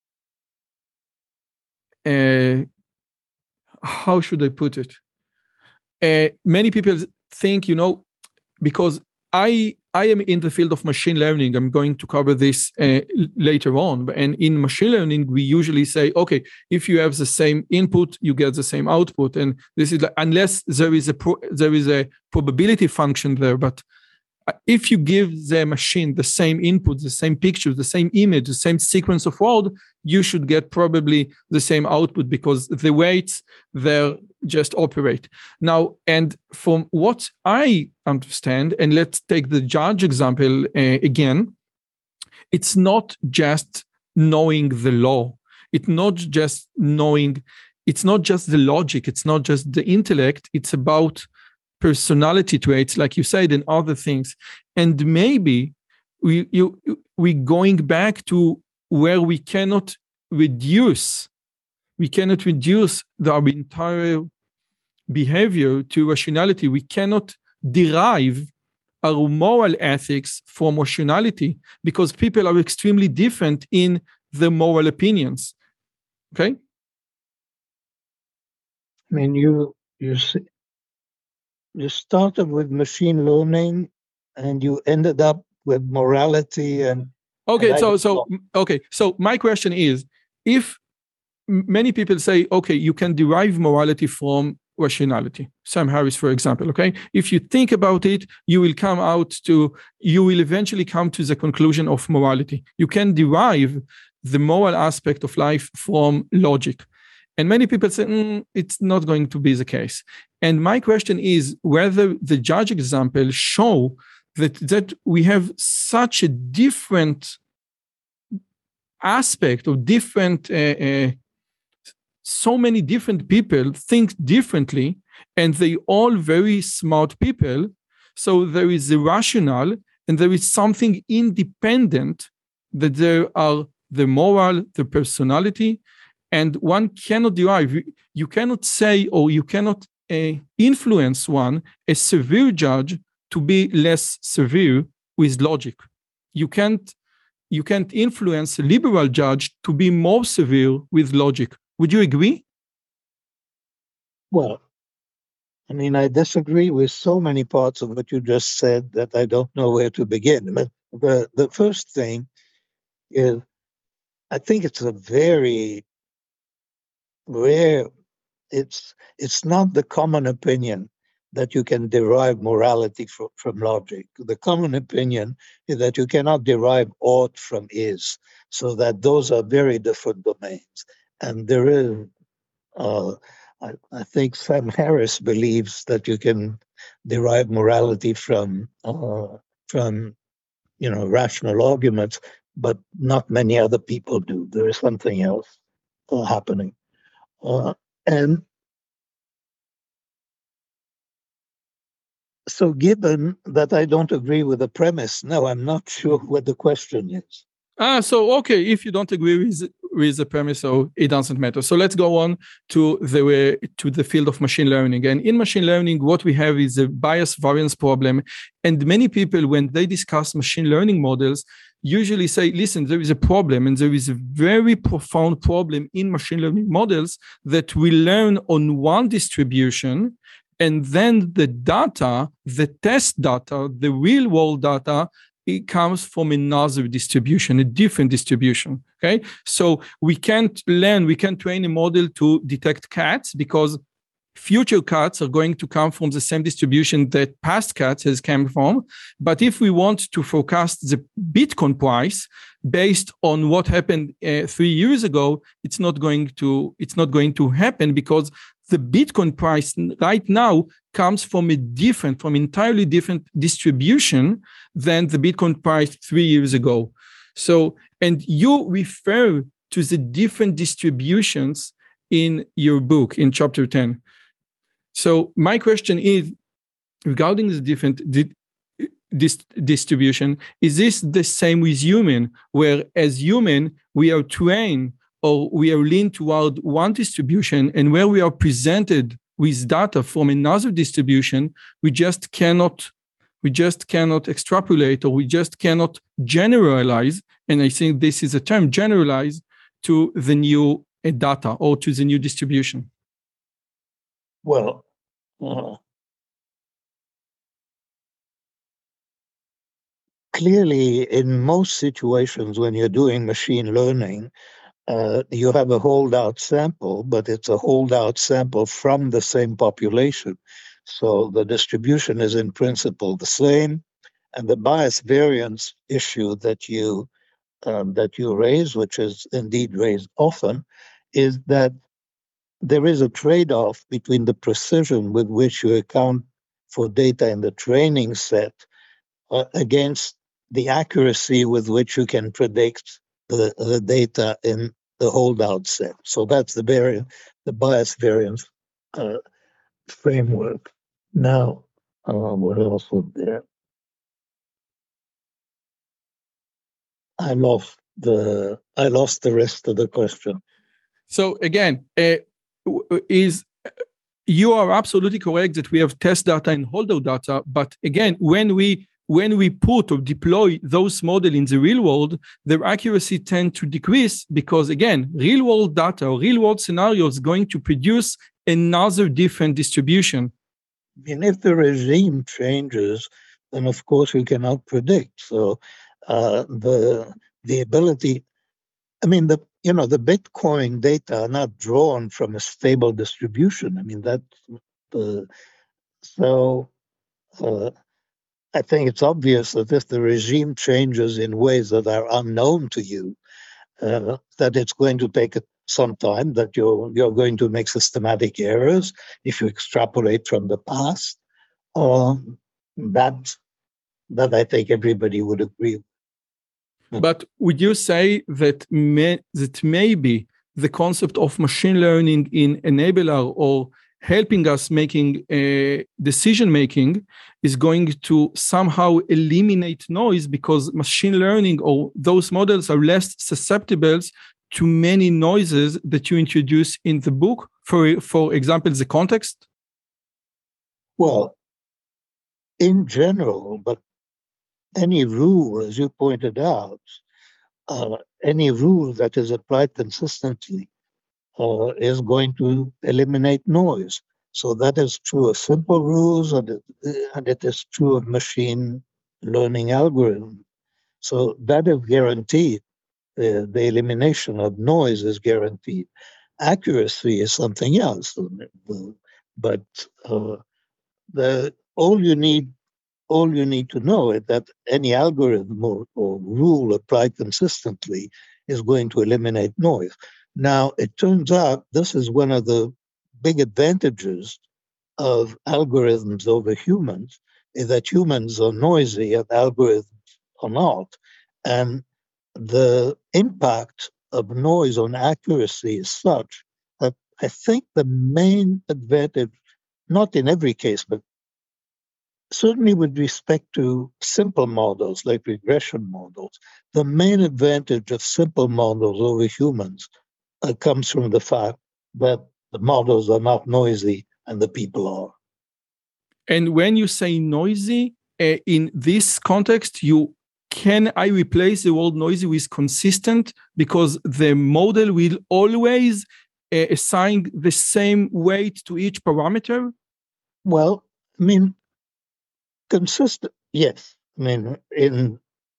a, how should I put it? Uh, many people think, you know, because I I am in the field of machine learning. I'm going to cover this uh, later on. And in machine learning, we usually say, okay, if you have the same input, you get the same output. And this is like, unless there is a pro, there is a probability function there, but if you give the machine the same input, the same picture, the same image, the same sequence of words, you should get probably the same output because the weights there just operate. Now, and from what I understand, and let's take the judge example uh, again, it's not just knowing the law. It's not just knowing, it's not just the logic, it's not just the intellect, it's about personality traits, like you said, and other things. And maybe we you we going back to where we cannot reduce, we cannot reduce the, our entire behavior to rationality. We cannot derive our moral ethics from rationality because people are extremely different in their moral opinions. Okay? I mean, you you see, you started with machine learning and you ended up with morality and okay and so so okay so my question is, if many people say, okay, you can derive morality from rationality, Sam Harris for example, okay, if you think about it, you will come out to you will eventually come to the conclusion of morality. You can derive the moral aspect of life from logic. And many people say, mm, it's not going to be the case. And my question is whether the judge example show that, that we have such a different aspect of different, uh, uh, so many different people think differently, and they all very smart people. So there is a rational and there is something independent, that there are the moral, the personality, and one cannot derive, you cannot say, or you cannot uh, influence one, a severe judge, to be less severe with logic. You can't, you can't influence a liberal judge to be more severe with logic. Would you agree? Well, I mean, I disagree with so many parts of what you just said that I don't know where to begin. But the, the first thing is, I think it's a very rare, it's it's not the common opinion that you can derive morality from, from logic. The common opinion is that you cannot derive ought from is, so that those are very different domains. And there is, uh, I, I think Sam Harris believes that you can derive morality from, uh, from, you know, rational arguments, but not many other people do. There is something else uh, happening. Uh, and so given that I don't agree with the premise, no, I'm not sure what the question is. Ah, so, okay, if you don't agree with, with the premise, so it doesn't matter. So let's go on to the, to the field of machine learning. And in machine learning, what we have is a bias variance problem. And many people, when they discuss machine learning models, usually say, listen, there is a problem, and there is a very profound problem in machine learning models that we learn on one distribution, and then the data, the test data, the real world data, it comes from another distribution, a different distribution, okay? So we can't learn, we can't train a model to detect cats because future cats are going to come from the same distribution that past cats has come from. But if we want to forecast the Bitcoin price based on what happened uh, three years ago, it's not going to, it's not going to happen because the Bitcoin price right now comes from a different, from entirely different distribution than the Bitcoin price three years ago. So, and you refer to the different distributions in your book, in chapter ten. So my question is, regarding the different di- this distribution, is this the same with human, where as human, we are trained or we are leaned toward one distribution, and where we are presented with data from another distribution, we just cannot, we just cannot extrapolate, or we just cannot generalize, and I think this is a term, generalize, to the new uh, data or to the new distribution. Well, uh, clearly, in most situations when you're doing machine learning, uh, you have a holdout sample, but it's a holdout sample from the same population. So the distribution is in principle the same, And the bias variance issue that you um, that you raise, which is indeed raised often, is that there is a trade-off between the precision with which you account for data in the training set uh, against the accuracy with which you can predict the, the data in the holdout set. So that's the variance, the bias variance uh, framework. Now, uh, what else was there? I lost the I lost the rest of the question. So again, uh, is you are absolutely correct that we have test data and holdout data, but again, when we when we put or deploy those models in the real world, their accuracy tends to decrease because again, real world data or real world scenarios is going to produce another different distribution. I mean, if the regime changes, then of course we cannot predict. So uh, the the ability, I mean, the you know the Bitcoin data are not drawn from a stable distribution. I mean that the so uh, I think it's obvious that if the regime changes in ways that are unknown to you, uh, that it's going to take some time, that you're you're going to make systematic errors if you extrapolate from the past. Um, that that I think everybody would agree. But would you say that may, that maybe the concept of machine learning in enabler or helping us making a decision making is going to somehow eliminate noise because machine learning or those models are less susceptible to many noises that you introduce in the book? For, for example, the context? Well, in general, but any rule, as you pointed out, uh, any rule that is applied consistently uh, is going to eliminate noise. So that is true of simple rules, and it, and it is true of machine learning algorithms. So that is guaranteed. Uh, the elimination of noise is guaranteed. Accuracy is something else. But uh, the all you need all you need to know is that any algorithm or, or rule applied consistently is going to eliminate noise. Now, it turns out this is one of the big advantages of algorithms over humans, is that humans are noisy and algorithms are not. And the impact of noise on accuracy is such that I think the main advantage, not in every case, but certainly with respect to simple models like regression models, the main advantage of simple models over humans uh, comes from the fact that the models are not noisy and the people are. And when you say noisy, uh, in this context, you can I replace the word noisy with consistent because the model will always uh, assign the same weight to each parameter? Well, I mean, consistent, yes. I mean, in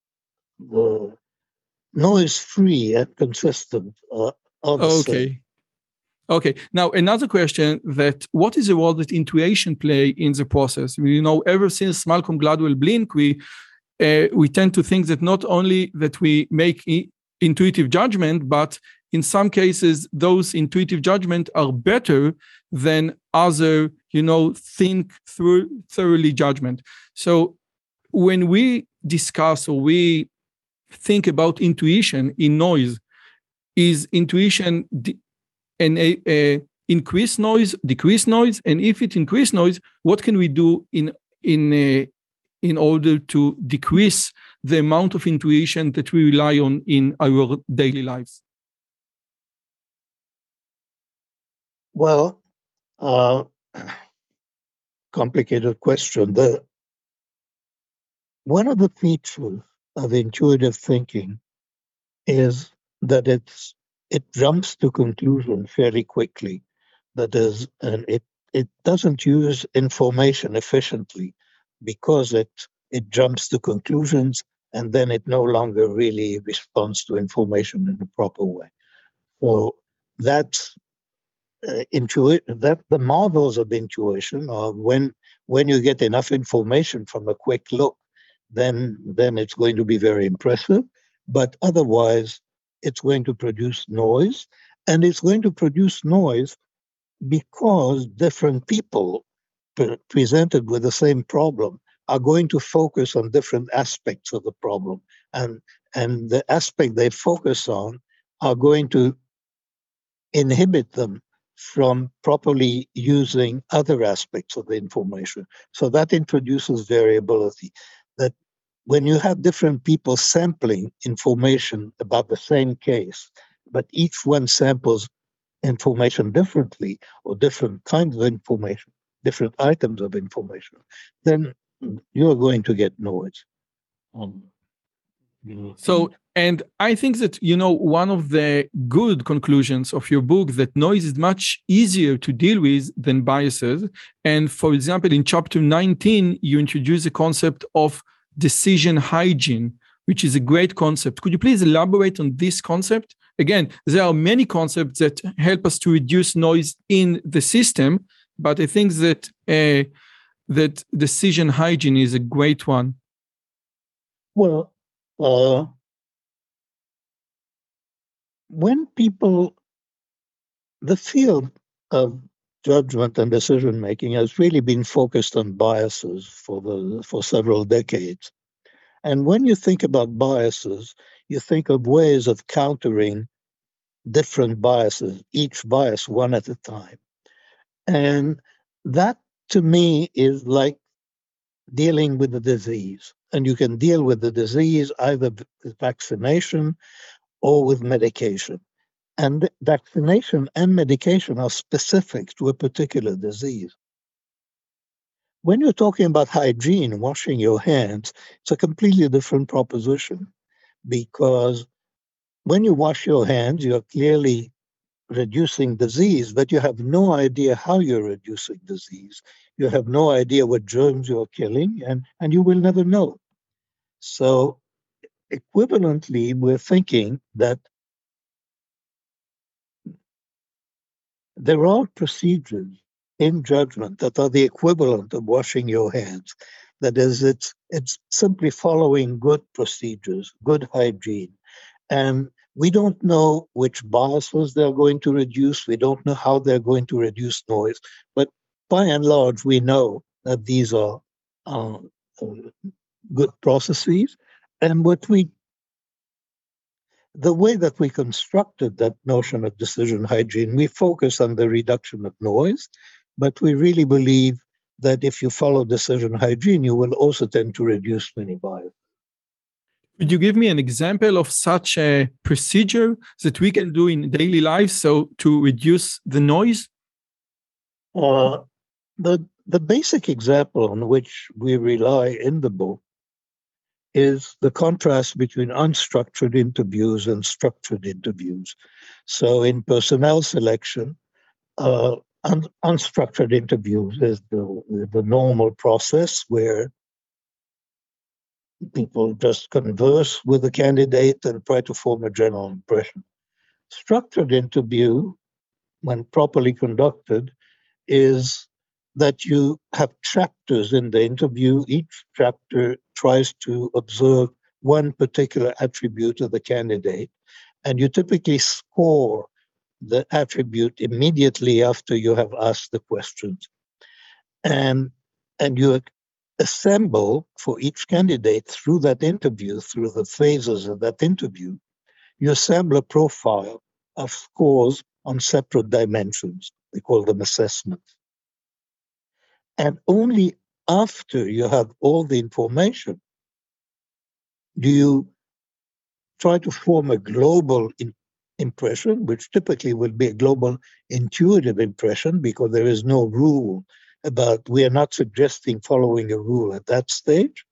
the noise-free and consistent uh, are the Okay. same. Okay. Now, another question that what is the role that intuition play in the process? You know, ever since Malcolm Gladwell Blink, we uh, we tend to think that not only that we make I- intuitive judgment, but in some cases, those intuitive judgment are better than other, you know, think through thoroughly judgment. So when we discuss or we think about intuition in noise, is intuition di- an a, a increase noise, decrease noise, and if it increase noise, what can we do in in a, in order to decrease the amount of intuition that we rely on in our daily lives? Well, uh, complicated question. The one of the features of intuitive thinking is that it's it jumps to conclusion fairly quickly. That is, and it it doesn't use information efficiently because it it jumps to conclusions and then it no longer really responds to information in a proper way. So that's uh, intuition. That the models of intuition are when when you get enough information from a quick look, then, then it's going to be very impressive. But otherwise, it's going to produce noise. And it's going to produce noise because different people pre- presented with the same problem are going to focus on different aspects of the problem. And, and the aspect they focus on are going to inhibit them from properly using other aspects of the information. So that introduces variability. That when you have different people sampling information about the same case, but each one samples information differently or different kinds of information, different items of information, then you're going to get noise. Um, So, and I think that, you know, one of the good conclusions of your book that noise is much easier to deal with than biases. And for example, in chapter nineteen, you introduce the concept of decision hygiene, which is a great concept. Could you please elaborate on this concept? Again, there are many concepts that help us to reduce noise in the system, but I think that uh, that decision hygiene is a great one. Well, uh, when people, the field of judgment and decision making has really been focused on biases for the for several decades. And when you think about biases, you think of ways of countering different biases, each bias one at a time. And that, to me, is like dealing with the disease. And you can deal with the disease either with vaccination or with medication. And vaccination and medication are specific to a particular disease. When you're talking about hygiene, washing your hands, it's a completely different proposition, because when you wash your hands, you're clearly reducing disease, but you have no idea how you're reducing disease. You have no idea what germs you're killing, and, and you will never know. So equivalently, we're thinking that there are procedures in judgment that are the equivalent of washing your hands. That is, it's it's simply following good procedures, good hygiene. And we don't know which biases they're going to reduce. We don't know how they're going to reduce noise. But by and large, we know that these are uh, good processes. And what we the way that we constructed that notion of decision hygiene, we focus on the reduction of noise, but we really believe that if you follow decision hygiene, you will also tend to reduce many biases. Could you give me an example of such a procedure that we can do in daily life so to reduce the noise? Uh, the, the basic example on which we rely in the book is the contrast between unstructured interviews and structured interviews. So in personnel selection, uh, un- unstructured interviews is the, the normal process where people just converse with the candidate and try to form a general impression. Structured interview, when properly conducted, is that you have chapters in the interview. Each chapter tries to observe one particular attribute of the candidate, and you typically score the attribute immediately after you have asked the questions. And, and you assemble for each candidate through that interview, through the phases of that interview, you assemble a profile of scores on separate dimensions. We call them assessments. And only after you have all the information do you try to form a global in- impression, which typically will be a global intuitive impression, because there is no rule about, we are not suggesting following a rule at that stage.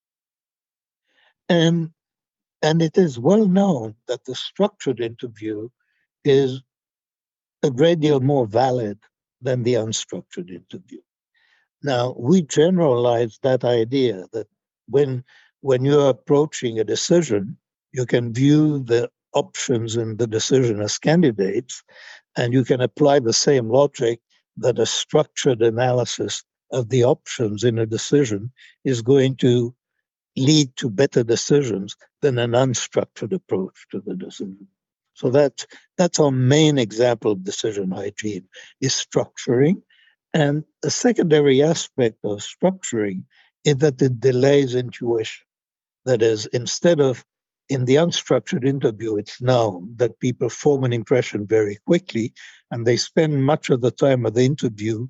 And, and it is well known that the structured interview is a great deal more valid than the unstructured interview. Now, we generalize that idea that when, when you're approaching a decision, you can view the options in the decision as candidates, and you can apply the same logic that a structured analysis of the options in a decision is going to lead to better decisions than an unstructured approach to the decision. So that's, that's our main example of decision hygiene, is structuring. And a secondary aspect of structuring is that it delays intuition. That is, instead of in the unstructured interview, it's known that people form an impression very quickly, and they spend much of the time of the interview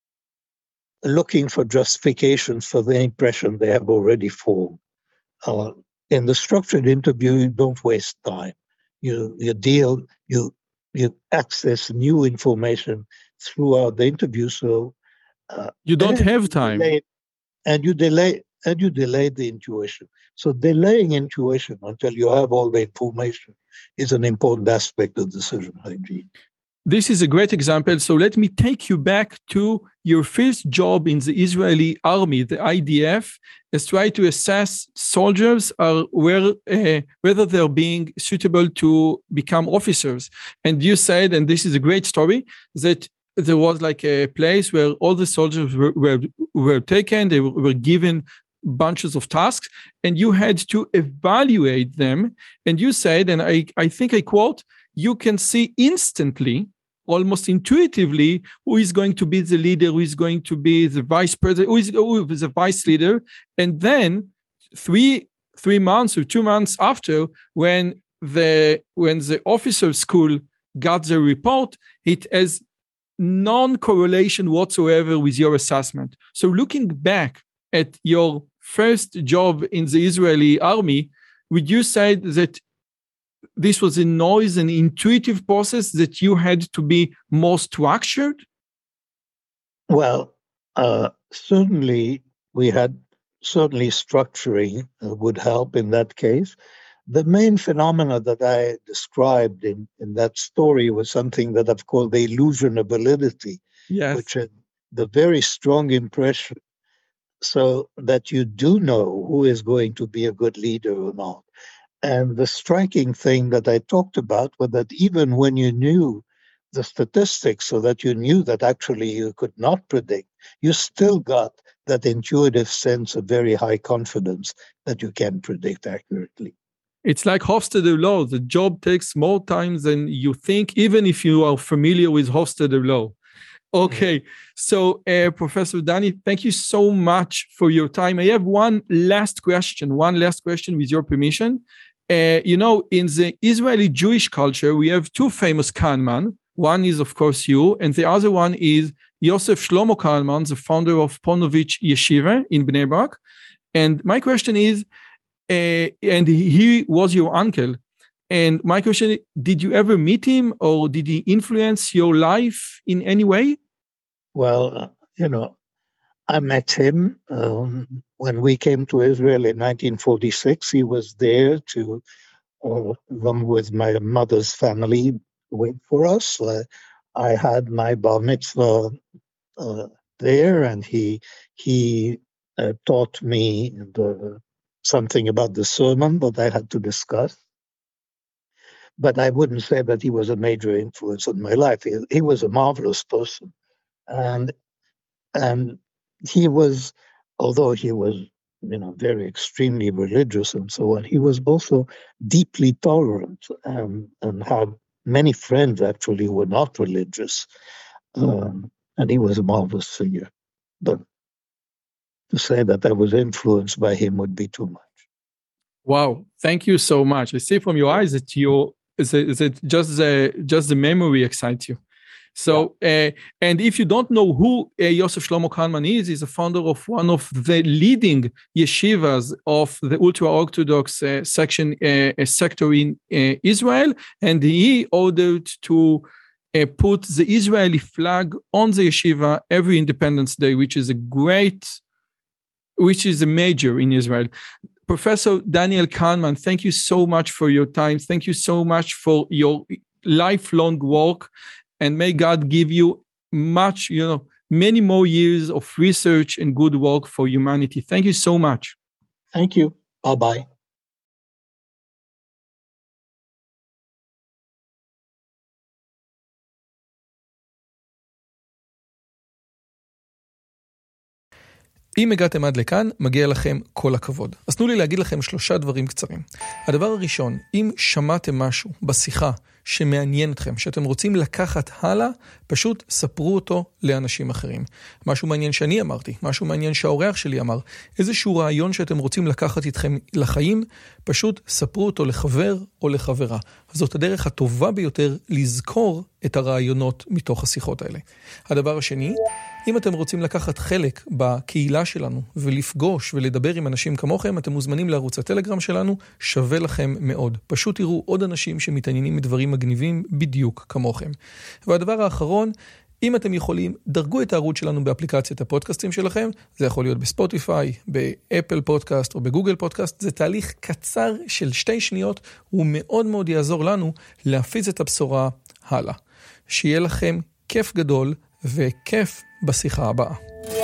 looking for justifications for the impression they have already formed. Uh, in the structured interview, you don't waste time. You you deal you you access new information throughout the interview. So uh, You don't and have you time. delay, and you delay and you delay the intuition. So delaying intuition until you have all the information is an important aspect of decision hygiene. This is a great example. So let me take you back to your first job in the Israeli army, the I D F, is try to assess soldiers are where, uh, whether they're being suitable to become officers. And you said, and this is a great story, that there was like a place where all the soldiers were, were, were taken, they were given bunches of tasks, and you had to evaluate them. And you said, and I, I think I quote, you can see instantly, almost intuitively, who is going to be the leader, who is going to be the vice president, who is, who is the vice leader. And then three three months or two months after, when the when the officer school got the report, it has non-correlation whatsoever with your assessment. So looking back at your first job in the Israeli army, would you say that this was a noise and intuitive process that you had to be more structured? Well, uh, certainly we had, certainly structuring uh, would help in that case. The main phenomena that I described in, in that story was something that I've called the illusion of validity, Yes. which is the very strong impression so that you do know who is going to be a good leader or not. And the striking thing that I talked about was that even when you knew the statistics, so that you knew that actually you could not predict, you still got that intuitive sense of very high confidence that you can predict accurately. It's like Hofstadter law. The job takes more time than you think, even if you are familiar with Hofstadter law. Okay, yeah. So uh, Professor Danny, thank you so much for your time. I have one last question, one last question with your permission. Uh, you know, in the Israeli Jewish culture, we have two famous Kahneman. One is, of course, you, and the other one is Yosef Shlomo Kahneman, the founder of Ponovich Yeshiva in Bnei Brak. And my question is, uh, and he was your uncle. And my question, did you ever meet him, or did he influence your life in any way? Well, uh, you know, I met him um, when we came to Israel in nineteen forty-six. He was there to, uh, along with my mother's family, wait for us. Uh, I had my bar mitzvah uh, there, and he he uh, taught me the, something about the sermon that I had to discuss. But I wouldn't say that he was a major influence on my life. He, he was a marvelous person. And and he was, although he was, you know, very extremely religious and so on, he was also deeply tolerant and, and had many friends actually who were not religious. Um, and he was a marvelous figure. But to say that I was influenced by him would be too much. Wow, thank you so much. I see from your eyes that you is it, is it just the just the memory excites you. So, yeah. uh, and if you don't know who uh, Yosef Shlomo Kahneman is, he's a founder of one of the leading yeshivas of the ultra-Orthodox uh, section uh, sector in uh, Israel, and he ordered to uh, put the Israeli flag on the yeshiva every Independence Day, which is a great, which is a major in Israel. Professor Daniel Kahneman, thank you so much for your time. Thank you so much for your lifelong work. And may God give you much, you know, many more years of research and good work for humanity. Thank you so much. Thank you. Bye-bye. אם הגעתם עד לכאן, מגיע לכם כל הכבוד. אז תנו לי להגיד לכם שלושה דברים קצרים. הדבר הראשון, אם שמעתם משהו בשיחה שמעניין אתכם, שאתם רוצים לקחת הלאה, פשוט ספרו אותו לאנשים אחרים. משהו מעניין שאני אמרתי, משהו מעניין שהאורח שלי אמר, איזשהו רעיון שאתם רוצים לקחת איתכם לחיים, פשוט ספרו אותו לחבר או לחברה. אז זאת הדרך הטובה ביותר לזכור את הרעיונות מתוך השיחות האלה. הדבר השני, אם אתם רוצים לקחת חלק בקהילה שלנו ולפגוש ולדבר עם אנשים כמוכם, אתם מוזמנים לערוץ הטלגרם שלנו, שווה לכם מאוד. פשוט תראו עוד אנשים שמתעניינים מדברים מגניבים בדיוק כמוכם. והדבר האחרון, אם אתם יכולים, דרגו את הערוץ שלנו באפליקציית הפודקאסטים שלכם, זה יכול להיות בספוטיפיי, באפל פודקאסט או בגוגל פודקאסט, זה תהליך קצר של שתי שניות, הוא מאוד מאוד יעזור לנו להפיץ את הבשורה הלאה. שיהיה לכם כיף גדול וכיף בשיחה הבאה.